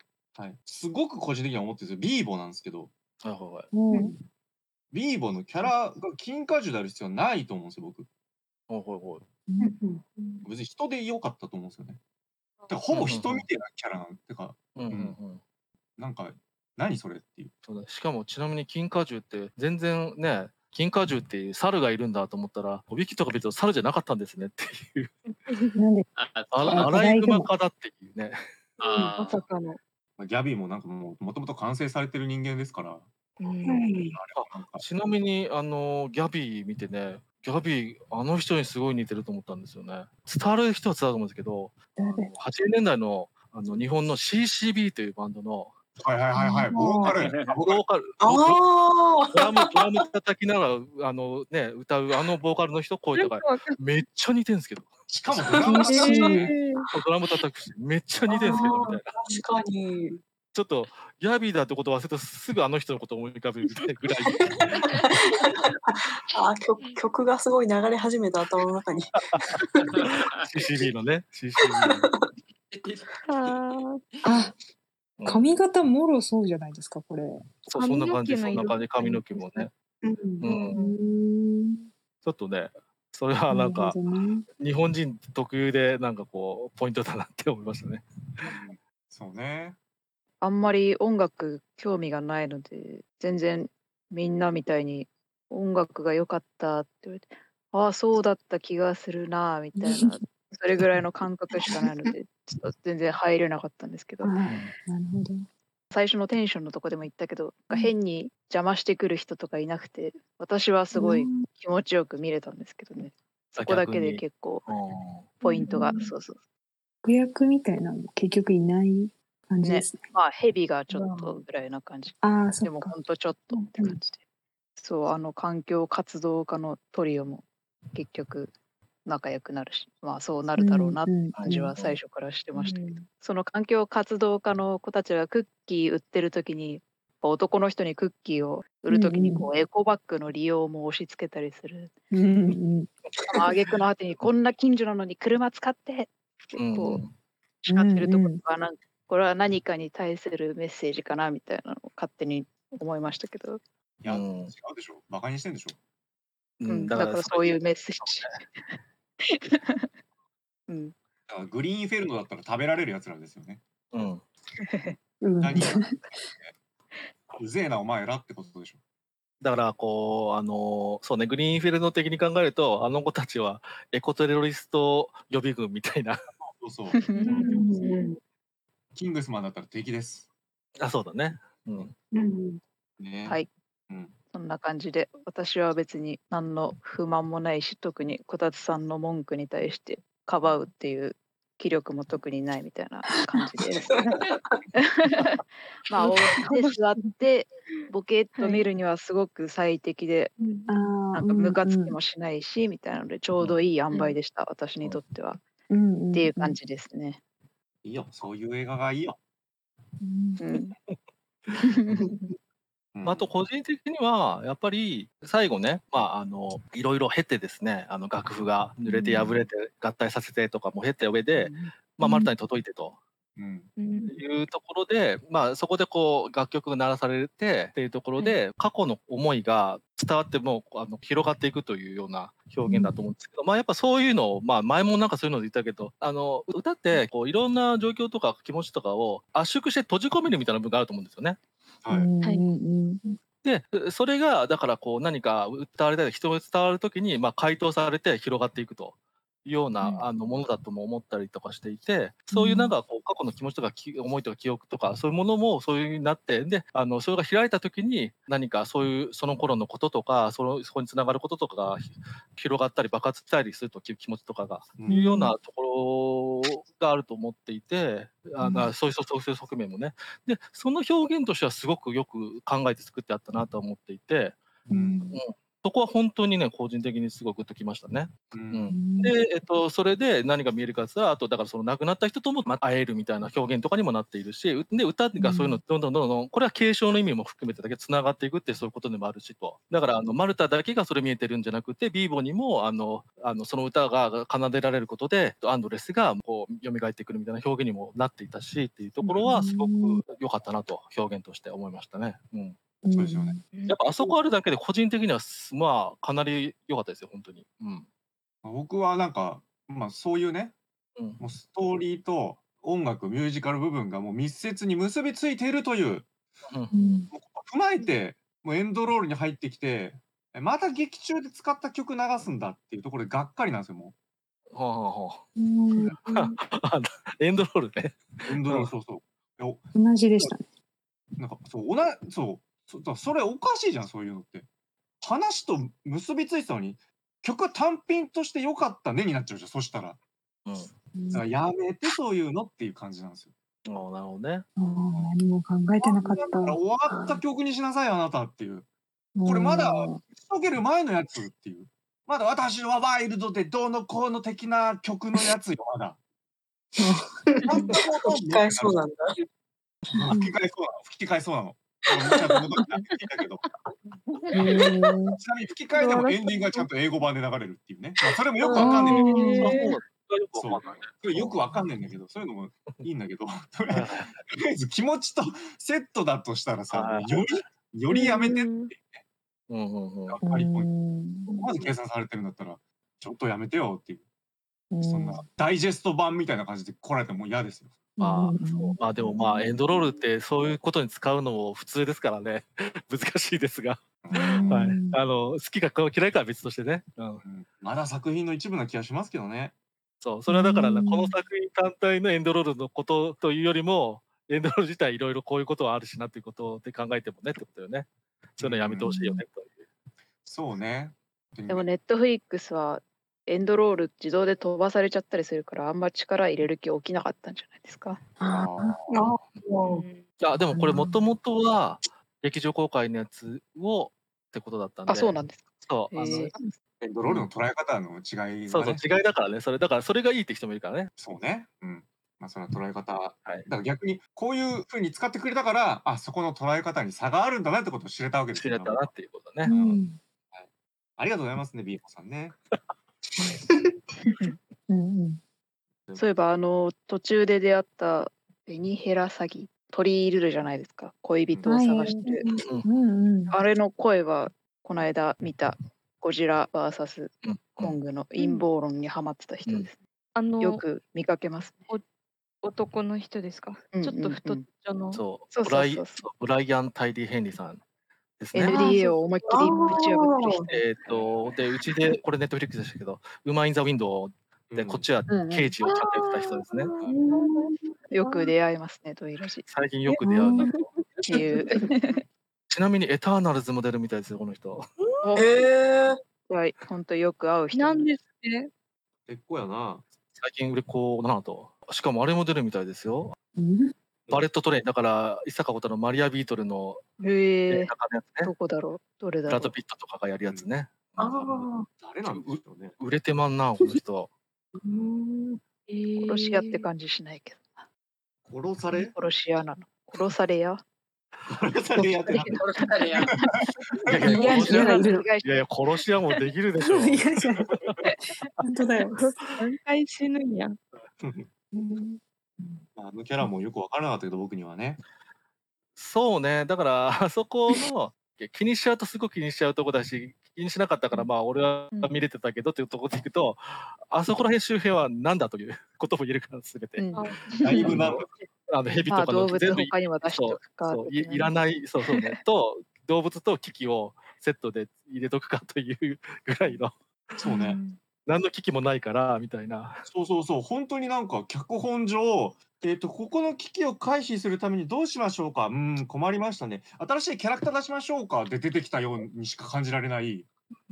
すごく個人的には思ってるんですよ。ビーボなんですけど、ビーボのキャラが金果樹である必要はないと思うんですよ、僕。別に人で良かったと思うんですよね。だからほぼ人みたいなキャラなんてか、なんか、何それっていう。 そうだ。しかもちなみに金果樹って全然ね、金果樹っていう猿がいるんだと思ったら、ウィキとか見ると猿じゃなかったんですねっていう。 なんでアライグマ科だっていうね。 まさかの。 ギャビーもなんかもともと完成されてる人間ですから。 ちなみにギャビー見てね、ギャビーあの人にすごい似てると思ったんですよね。伝わる人は伝わると思うんですけど、80年代の日本の CCB というバンドのボーカル。 ドラム叩きながらね歌うボーカルの人声高い。めっちゃ似てるんですけど。 しかもドラム叩くしめっちゃ似てるんですけどみたいな。 確かに。 ちょっとギャビーだってことを忘れるとすぐあの人のことを思い浮かべるみたいなぐらい。 曲がすごい流れ始めた頭の中に。 CCB のね。 髪型もろそうじゃないですかこれ。 そうそんな感じ髪の毛もね。ちょっとねそれはなんか日本人特有でなんかこうポイントだなって思いましたね。 そうね。 あんまり音楽興味がないので、全然みんなみたいに音楽が良かったって言われて、ああ、そうだった気がするなみたいな、それぐらいの感覚しかないので、ちょっと全然入れなかったんですけど、 なるほど。 最初のテンションのとこでも言ったけど、変に邪魔してくる人とかいなくて、私はすごい気持ちよく見れたんですけどね。そこだけで結構ポイントが、そうそう。 悪役みたいなのも結局いない感じですね。 まあヘビがちょっとぐらいな感じ。でもほんとちょっとって感じで。そう、環境活動家のトリオも結局仲良くなるし、まあそうなるだろうなって感じは最初からしてましたけど、その環境活動家の子たちがクッキー売ってる時に、男の人にクッキーを売る時にこうエコバッグの利用も押し付けたりする。挙句の果てにこんな近所なのに車使ってってこう叱ってるところがこれは何かに対するメッセージかなみたいなのを勝手に思いましたけど。 いや、違うでしょ。バカにしてんでしょ。 だからそういうメッセージ。 だからグリーンインフェルノだったら食べられるやつらですよね。うぜえなお前らってことでしょ。 だからこうそうねグリーンフィールド的に考えるとあの子たちはエコテロリスト予備軍みたいな。 そう。キングスマンだったら敵です。 あ、そうだね。 はい。そんな感じで私は別に何の不満もないし、特にこたつさんの文句に対してかばうっていう気力も特にないみたいな感じです。まあ大手で座ってボケっと見るにはすごく最適で、なんかムカつきもしないしみたいなのでちょうどいい塩梅でした、私にとっては。っていう感じですね。 いいよ、そういう映画がいいよ。 あと個人的にはやっぱり最後ね、いろいろ経てですね、楽譜が濡れて破れて合体させてとかも経た上で、マルタに届いてというところで、そこでこう楽曲が鳴らされてっていうところで、過去の思いが伝わっても広がっていくというような表現だと思うんですけど、やっぱそういうのを、前もなんかそういうので言ったけど、歌ってこういろんな状況とか気持ちとかを圧縮して閉じ込めるみたいな部分があると思うんですよね。でそれがだからこう何か歌われたり人が伝わる時に回答されて広がっていくというようなものだとも思ったりとかしていて、そういうなんかこう過去の気持ちとか思いとか記憶とかそういうものもそういう風になって、でそれが開いた時に何かそういうその頃のこととかそこにつながることとかが広がったり爆発したりすると気持ちとかがいうようなところがあると思っていて、そういう側面もね。でその表現としてはすごくよく考えて作ってあったなと思っていて。 そこは本当にね、個人的にすごくグッときましたね。で、それで何が見えるかって言ったら、あとだからその亡くなった人とも会えるみたいな表現とかにもなっているし、で、歌がそういうのどんどん、これは継承の意味も含めてだけ繋がっていくってそういうことでもあるしと。だからマルタだけがそれ見えてるんじゃなくて、ビーボにもその歌が奏でられることで、アンドレスがこう蘇ってくるみたいな表現にもなっていたしっていうところはすごく良かったなと表現として思いましたね。 そうですよね。 やっぱあそこあるだけで個人的にはまあかなり良かったですよ本当に。 僕はなんかそういうね、もうストーリーと音楽ミュージカル部分がもう密接に結びついているという、もう踏まえてもうエンドロールに入ってきて、また劇中で使った曲流すんだっていうところでがっかりなんですよもエンドロールね。 う。エンドロールそうそう。 同じでしたね。 なんかそれおかしいじゃんそういうのって。話と結びついてたのに曲単品として良かったねになっちゃうじゃんそしたら。だからやめてそういうのっていう感じなんですよ。 なるほどね。 何も考えてなかった。 終わった曲にしなさいあなたっていう。これまだ打ち解ける前のやつっていう。まだ私はワイルドでどうのこうの的な曲のやつよまだ。 吹き替えそうなんだ。 吹き替えそうなの。ちゃんと戻って聞いたけど。ちなみに吹き替えでもエンディングがちゃんと英語版で流れるっていうね。それもよくわかんないんだけど。それよくわかんないんだけど、そういうのもいいんだけど、とりあえず気持ちとセットだとしたらさ、よりやめてっていうね。やっぱりまず計算されてるんだったら、ちょっとやめてよっていう。そんなダイジェスト版みたいな感じで来られても嫌ですよ。 でもエンドロールってそういうことに使うのも普通ですからね難しいですが、好きか嫌いかは別としてね、 まだ作品の一部な気がしますけどね。 それはだからこの作品単体のエンドロールのことというよりもエンドロール自体いろいろこういうことはあるしなっていうことで考えてもねってことよね。そういうのやめてほしいよねという。 そうね。 でもネットフリックスはエンドロール自動で飛ばされちゃったりするからあんま力入れる気起きなかったんじゃないですか。 でもこれもともとは劇場公開のやつをってことだったんで。 そうなんですか。 エンドロールの捉え方の違い、ね、 そう違いだからね。だからそれがいいって人もいるからね。 そうね。その捉え方、だから逆にこういう風に使ってくれたからそこの捉え方に差があるんだなってことを知れたわけですよ。知れたなっていうことね。 ありがとうございますね、ビーコさんね。 そういえば途中で出会ったベニヘラ詐欺鳥いるじゃないですか、恋人を探してる、あれの声はこの間見たゴジラ VS コングの陰謀論にハマってた人です、よく見かけますね。 男の人ですか、ちょっと太っちょの。 ブライアン・タイリー・ヘンリーさんですね。 NDA を思いっきりぶち破ってる人。で、うちで、これネットフリックスでしたけど、ウーマン・イン・ザ・ウィンドウで、こっちは刑事をちゃんとやってた人ですね。 よく出会いますね、ドイラジ。 最近よく出会うなと。ちなみにエターナルズも出るみたいですよ、この人。 本当よく会う人。 なんですね。 結構やな。 最近売れっ子だなと。しかもあれも出るみたいですよ。バレットトレインだから伊坂ことのマリアビートルのどこだろう、どれだろう。 ブラッド・ピットとかがやるやつね。 誰なんでしょうね。 売れてまんなこの人。 殺し屋って感じしないけど。殺され？ 殺し屋なの。殺され屋？ 殺され屋ってなんだ。 殺され屋。いや殺し屋もできるでしょ。 本当だよ。 何回死ぬんや。 あのキャラもよく分からなかったけど僕にはね。 そうね、だからあそこの気にしちゃうとすごく気にしちゃうとこだし、気にしなかったから俺は見れてたけどっていうところでいくと、あそこら辺周辺はなんだということも言えるから全て。 だいぶなんだ。 ヘビとかの全部いらない、そうね。と動物と機器をセットで入れとくかというぐらいの。 そうね。 何の危機もないからみたいな。 そう本当になんか脚本上ここの危機を回避するためにどうしましょうか、困りましたね、新しいキャラクター出しましょうかで出てきたようにしか感じられない、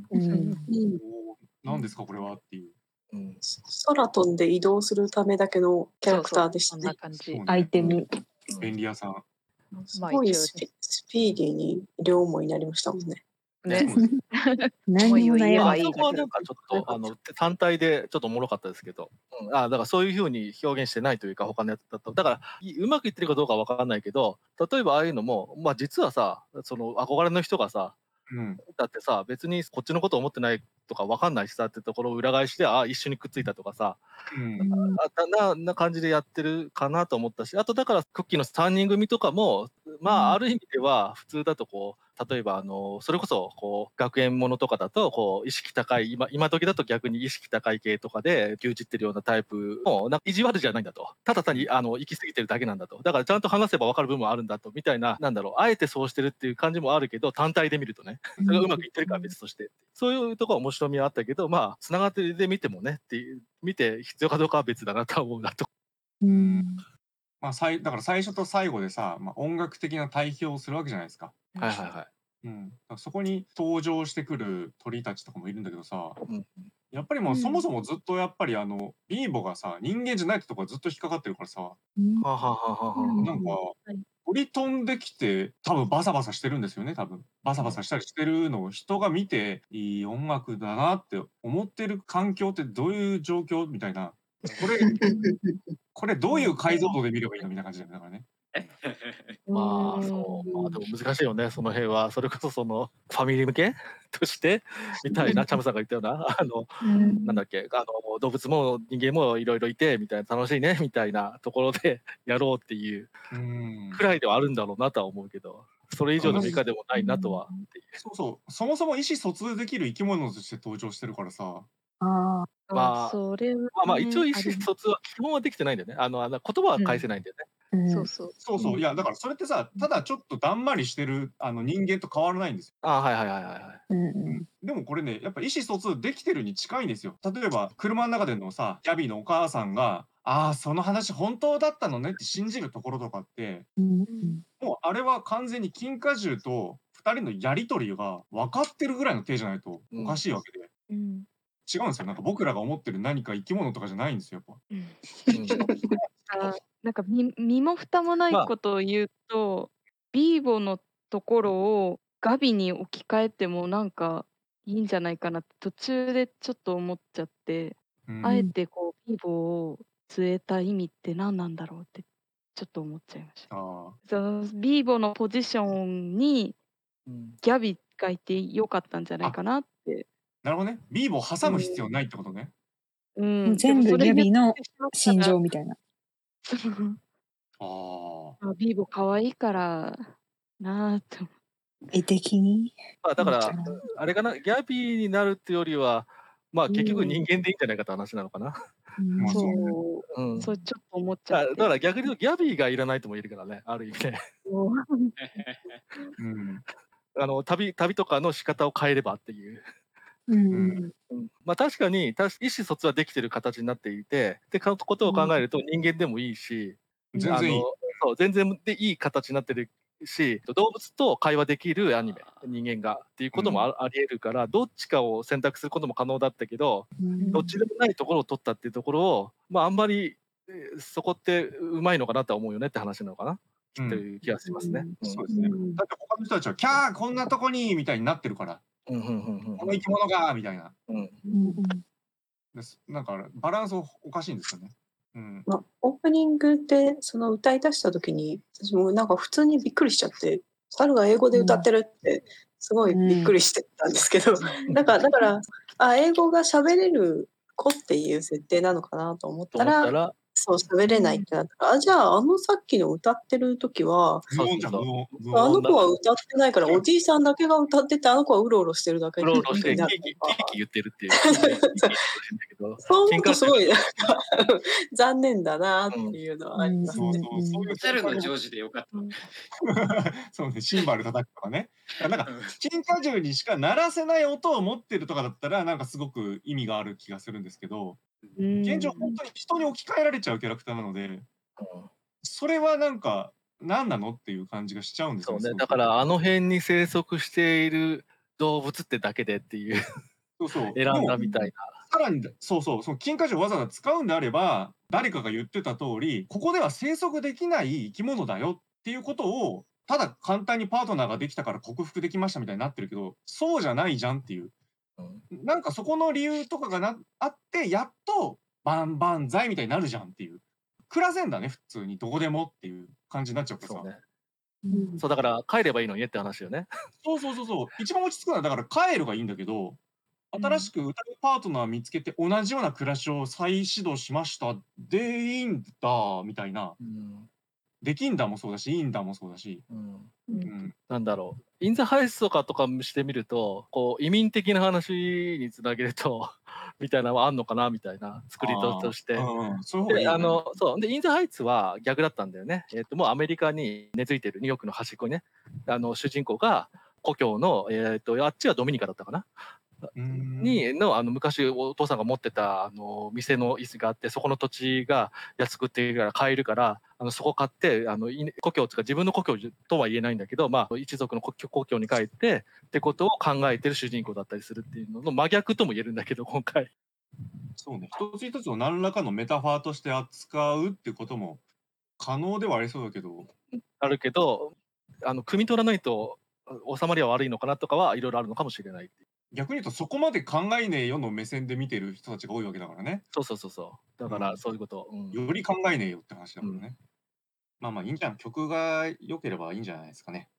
何ですかこれはっていう、 空飛んで移動するためだけのキャラクターでしたね。 アイテム、 便利屋さん、 すごいスピーディーに両思いになりましたもんね。 ね。思何いを言えにも悩まばいいだあそこはけだから。 ちょっと単体でちょっとおもろかったですけど、だからそういう風に表現してないというか、他のやつだと。だからうまくいってるかどうかわからないけど、例えばああいうのも、実はさ、その憧れの人がさ、だってさ、別にこっちのこと思ってないとかわかんないしさってところを裏返しで、一緒にくっついたとかさ、な感じでやってるかなと思ったし、あとだからクッキーの3人組とかも、ある意味では普通だと例えばそれこそ学園ものとかだと意識高い、今時だと逆に意識高い系とかで牛耳ってるようなタイプのなんか意地悪じゃないんだと、ただ単に行き過ぎてるだけなんだと、だからちゃんと話せば分かる部分もあるんだとみたいな、なんだろう、あえてそうしてるっていう感じもあるけど、単体で見るとね、それがうまくいってるかは別として、そういうところは面白みはあったけど、つながってで見てもねっていう、見て必要かどうかは別だなとは思うなと。 だから最初と最後でさ、音楽的な対比をするわけじゃないですか。そこに登場してくる鳥たちとかもいるんだけどさ、やっぱりもうそもそもずっとやっぱりビーボがさ、人間じゃないってとこがずっと引っかかってるからさ、なんか鳥飛んできて多分バサバサしてるんですよね、多分。バサバサしたりしてるのを人が見て、いい音楽だなって思ってる環境ってどういう状況みたいな。これどういう解像度で見ればいいのみたいな感じだよね、だからね。 でも難しいよね、その辺は。それこそファミリー向けとしてみたいな、チャムさんが言ったような、なんだっけ、動物も人間もいろいろいてみたいな、楽しいねみたいなところでやろうっていうくらいではあるんだろうなとは思うけど、それ以上のメカでもないなとはっていう。 そもそも意思疎通できる生き物として登場してるからさ。 それは一応意思疎通は基本はできてないんだよね。言葉は返せないんだよね。 そう。いや、だからそれってさ、ただちょっとだんまりしてる人間と変わらないんですよ。でもこれね、やっぱ意思疎通できてるに近いんですよ。例えば、車の中でのさ、ギャビーのお母さんが、その話本当だったのねって信じるところとかって、もうあれは完全に金果獣と2人のやり取りが分かってるぐらいの手じゃないとおかしいわけで。違うんですよ。なんか僕らが思ってる何か生き物とかじゃないんですよ、やっぱ。 なんか身も蓋もないことを言うと、ビーボのところをガビに置き換えてもなんかいいんじゃないかなって途中でちょっと思っちゃって、あえてビーボを据えた意味って何なんだろうってちょっと思っちゃいました。そのビーボのポジションにギャビがいてよかったんじゃないかなって。 なるほどね。ビーボを挟む必要ないってことね。 全部ギャビの心情みたいな。 ビーボ可愛いからなぁと。 絵的に。 だからあれかな、ギャビーになるっていうよりは、結局人間でいいんじゃないかって話なのかな。 そうちょっと思っちゃって。 だから逆に言うとギャビーがいらないとも言えるからね、ある意味で。旅とかの仕方を変えればっていう。確かに意思疎通はできてる形になっていて、ってことを考えると人間でもいいし、全然でいい形になってるし、動物と会話できるアニメ、人間がっていうこともありえるから、どっちかを選択することも可能だったけど、どっちでもないところを取ったっていうところを、あんまりそこってうまいのかなとは思うよねって話なのかな。という気がしますね。 そうですね。だって他の人たちは、キャーこんなとこにみたいになってるから。この生き物がみたいな。なんかバランスおかしいんですよね。 オープニングでその歌い出した時に私もなんか普通にびっくりしちゃって、猿が英語で歌ってるってすごいびっくりしてたんですけど、だから英語が喋れる子っていう設定なのかなと思ったらそう喋れないってなったから、じゃあさっきの歌ってる時はあの子は歌ってないからおじいさんだけが歌ってて、あの子はうろうろしてるだけうろうろしてキーキ言ってるっていう。 そうすごいなんか残念だなっていうのはありますね。 猿のジョージでよかった。 そうね、シンバル叩くとかね。なんか金果獣にしか鳴らせない音を持ってるとかだったらなんかすごく意味がある気がするんですけど、現状本当に人に置き換えられちゃうキャラクターなので、それはなんか何なのっていう感じがしちゃうんですよね。 だからあの辺に生息している動物ってだけでっていう選んだみたいな。 さらにその金果獣をわざわざ使うんであれば、誰かが言ってた通り、ここでは生息できない生き物だよっていうことをただ簡単にパートナーができたから克服できましたみたいになってるけど、そうじゃないじゃんっていう。なんかそこの理由とかがあって、やっと万々歳みたいになるじゃんっていう。暮らせんだね、普通にどこでもっていう感じになっちゃうからさ。 そうね。そうだから帰ればいいのにって話よね。 そうそうそうそう。一番落ち着くのはだから帰るがいいんだけど、新しく歌うパートナー見つけて同じような暮らしを再始動しましたでいいんだみたいな。できんだもそうだし、いいんだもそうだし。 なんだろう。インザハイスとかしてみると、こう移民的な話につなげるとみたいなのはあんのかなみたいな作りとして。 そういう方がいいよね。 そうでインザハイツは逆だったんだよね。もうアメリカに根付いてるニューヨークの端っこにね、主人公が故郷のあっちはドミニカだったかな。昔お父さんが持ってた店の椅子があって、そこの土地が安くっていうから買えるから、そこ買って故郷とか自分の故郷とは言えないんだけど、まあ一族の故郷に帰ってってことを考えてる主人公だったりするっていうのの真逆とも言えるんだけど、今回。 そうね、一つ一つを何らかのメタファーとして扱うってことも可能ではありそうだけど。 あるけど、汲み取らないと収まりは悪いのかなとかはいろいろあるのかもしれない。 逆に言うとそこまで考えねえよの目線で見てる人たちが多いわけだからね。 そう。だからそういうこと。 より考えねえよって話だからね。まあまあいいんじゃん。曲が良ければいいんじゃないですかね。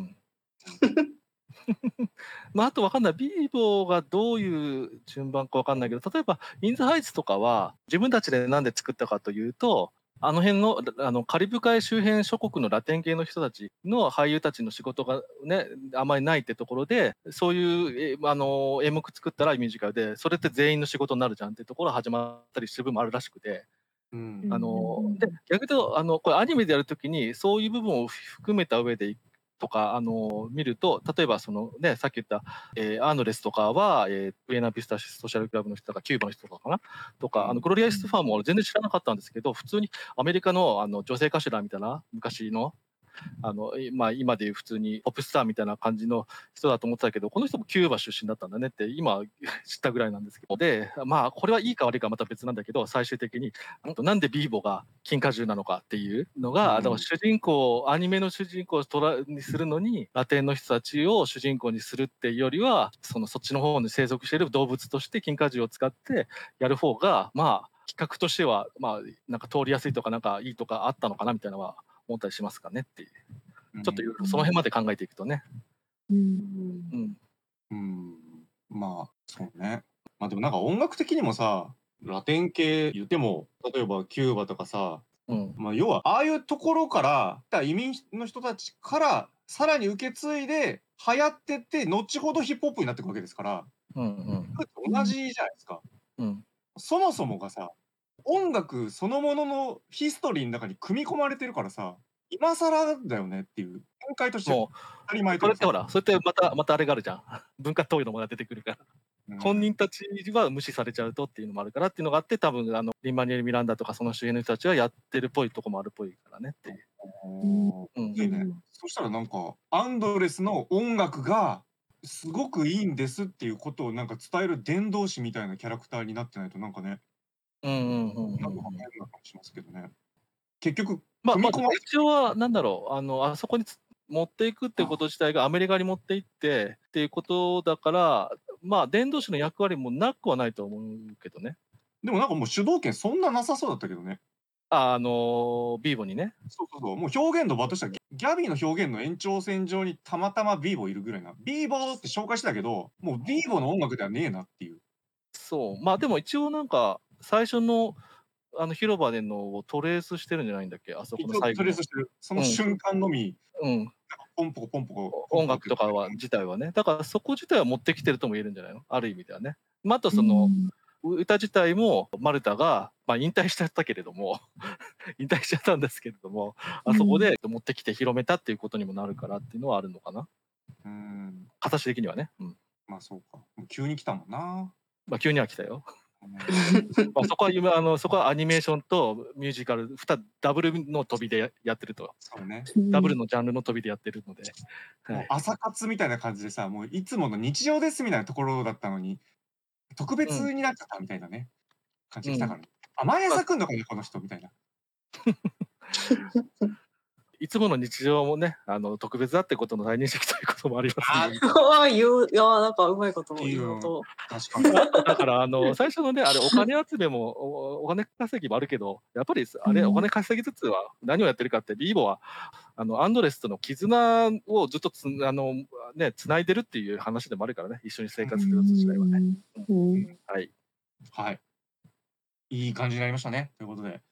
まあ、あと分かんない。ビーボーがどういう順番か分かんないけど、例えば、インザハイツとかは、自分たちでなんで作ったかというと、あの辺のカリブ海周辺諸国のラテン系の人たちの俳優たちの仕事がね、あまりないってところで、そういう演目作ったらミュージカルで、それって全員の仕事になるじゃんってところが始まったりする部分もあるらしくて。で逆に言うとこれアニメでやるときにそういう部分を含めた上でとか見ると、例えばその、ね、さっき言った、アーノレスとかは、ブエナビスタソーシャルクラブの人とかキューバの人とかかなとか、グロリア・エステファンも全然知らなかったんですけど、普通にアメリカの女性歌手だみたいな昔のまあ、今でいう普通にポップスターみたいな感じの人だと思ってたけど、この人もキューバ出身だったんだねって今知ったぐらいなんですけど、でまあこれはいいか悪いかまた別なんだけど、最終的になんでビーボが金果汁なのかっていうのが、主人公アニメの主人公にするのにラテンの人たちを主人公にするっていうよりは、そっちの方に生息している動物として金果汁を使ってやる方がまあ企画としてはまあなんか通りやすいとかなんかいいとかあったのかなみたいなのは思ったりしますかねっていう。ちょっといろいろその辺まで考えていくとね。 まあそうね。まあでもなんか音楽的にもさ、ラテン系言っても例えばキューバとかさ、まあ要はああいうところから移民の人たちからさらに受け継いで流行ってって後ほどヒップホップになっていくわけですから、同じじゃないですか。そもそもがさ、音楽そのもののヒストリーの中に組み込まれてるからさ、今更だよねっていう展開として当たり前というか。 それってほら、それってまたあれがあるじゃん。文化遠いのも出てくるから。本人たちは無視されちゃうとっていうのもあるからっていうのがあって、多分リンマニエル・ミランダとかその周辺の人たちはやってるっぽいとこもあるっぽいからねっていう。 そしたらなんかアンドレスの音楽がすごくいいんですっていうことをなんか伝える伝道師みたいなキャラクターになってないとなんかね。なんか変な感じしますけどね。結局まあ一応はなんだろうあそこに持っていくってこと自体がアメリカに持っていってっていうことだから、まあ伝道師の役割もなくはないと思うけどね。 でもなんかもう主導権そんななさそうだったけどね。 ビーボにね。 そうもう表現の場としてはギャビーの表現の延長線上にたまたまビーボいるぐらいな。ビーボって紹介してたけど、もうビーボの音楽ではねえなっていう。 そうまあでも一応なんか最初の広場でのをトレースしてるんじゃないんだっけ、あそこの最後の。 トレースしてる。その瞬間のみ、ポンポコポンポコ。 音楽とか自体はね。だからそこ自体は持ってきてるとも言えるんじゃないの、ある意味ではね。あとその、歌自体もマルタが、まあ、引退しちゃったけれども引退しちゃったんですけれども、あそこで持ってきて広めたっていうことにもなるからっていうのはあるのかな。形的にはね。 まあそうか。急に来たもんな。 まあ急には来たよ。まあそこはそこはアニメーションとミュージカルダブルの飛びでやってると。 そうね。 ダブルのジャンルの飛びでやってるので。 もう朝活みたいな感じでさ、もういつもの日常ですみたいなところだったのに、特別になっちゃったみたいなね、感じがしたからね。毎朝来んのかね、この人みたいな。 いつもの日常もね、特別だってことの再認識ということもありますので。いや、なんかうまいこと言うのと。 確かに。 だから、最初のね、あれ、お金集めも、お金稼ぎもあるけど、やっぱり、あれ、お金稼ぎつつは、何をやってるかって、ビーボは、アンドレスとの絆をずっと繋いでるっていう話でもあるからね、一緒に生活する時代はね。はい。 はい。いい感じになりましたね。ということで。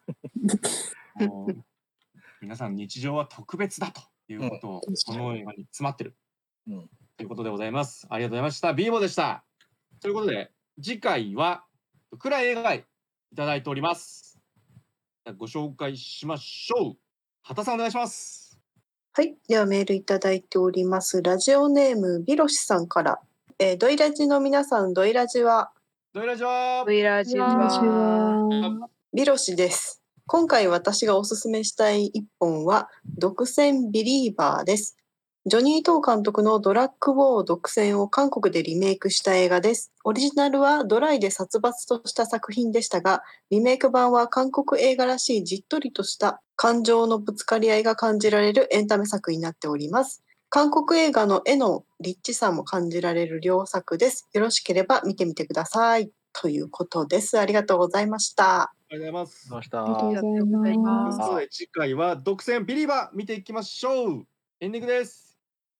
皆さん、日常は特別だということを、この映画に詰まってる。ということでございます。ありがとうございました。ビーボでした。ということで、次回は、暗い映画いただいております。ご紹介しましょう。畑さんお願いします。 はい。ではメールいただいております。ラジオネーム、ビロシさんから。ドイラジの皆さん、ドイラジは。 ドイラジは。 ドイラジは。 ビロシです。今回私がおすすめしたい一本は、独占ビリーバーです。ジョニー・トー監督のドラッグ・ウォー独占を韓国でリメイクした映画です。オリジナルはドライで殺伐とした作品でしたが、リメイク版は韓国映画らしいじっとりとした感情のぶつかり合いが感じられるエンタメ作になっております。韓国映画の絵のリッチさも感じられる良作です。よろしければ見てみてください。ということです。ありがとうございました。 ありがとうございます。 ありがとうございます。 ということで、次回は独占ビリーバー見ていきましょう。エンディングです。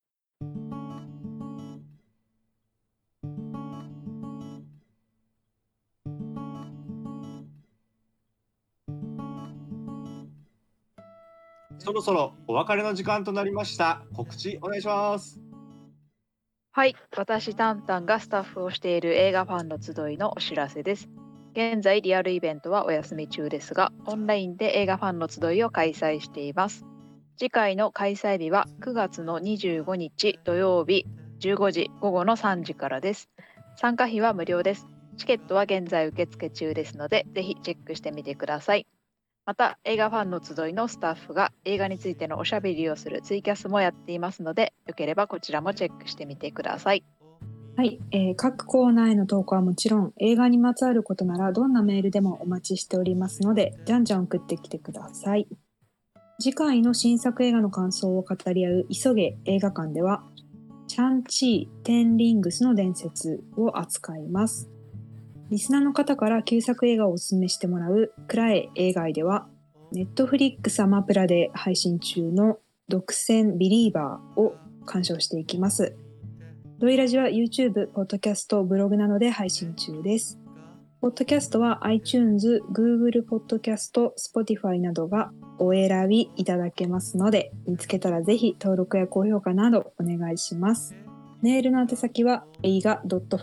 そろそろお別れの時間となりました。告知お願いします。 はい、私タンタンがスタッフをしている映画ファンの集いのお知らせです。現在リアルイベントはお休み中ですが、オンラインで映画ファンの集いを開催しています。次回の開催日は9月の25日土曜日15時午後の3時からです。参加費は無料です。チケットは現在受付中ですので、ぜひチェックしてみてください。また、映画ファンの集いのスタッフが映画についてのおしゃべりをするツイキャスもやっていますので、よければこちらもチェックしてみてください。 はい、各コーナーへの投稿はもちろん、映画にまつわることならどんなメールでもお待ちしておりますので、じゃんじゃん送ってきてください。次回の新作映画の感想を語り合う急げ映画館では、シャンチー・テンリングスの伝説を扱います。リスナーの方から旧作映画をおすすめしてもらう暗い映画では、ネットフリックスアマプラで配信中の独占ビリーバーを鑑賞していきます。ドイラジは YouTube、ポッドキャスト、ブログなどで配信中です。ポッドキャストは iTunes、Google ポッドキャスト、Spotify などがお選びいただけますので、見つけたらぜひ登録や高評価などお願いします。メールの宛先は映画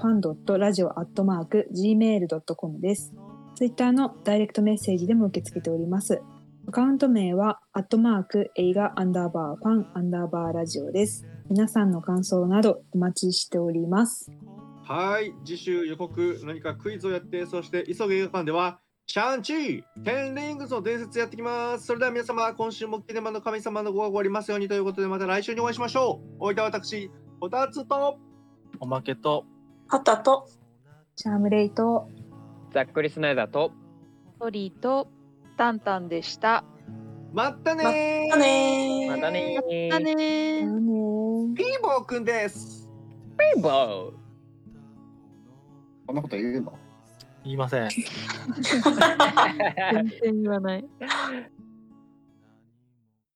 .fan.radio@gmail.com です。Twitter のダイレクトメッセージでも受け付けております。アカウント名は映画_ファン_ラジオです。皆さんの感想などお待ちしております。 はい、次週予告何かクイズをやって、そして急げ映画館ではシャンチー・テンリングスの伝説やってきます。それでは皆様、今週もキネマの神様のご加護ありますようにということで、また来週にお会いしましょう。お相手は私、こたつとおまけとハタとシャームレイとざっくりスナイダーとトリーとタンタンでした。 またねー。 またねー。 またねー。 だねー。 ピーボーくんです。 ピーボー。 こんなこと言うの？ 言いません。 全然言わない。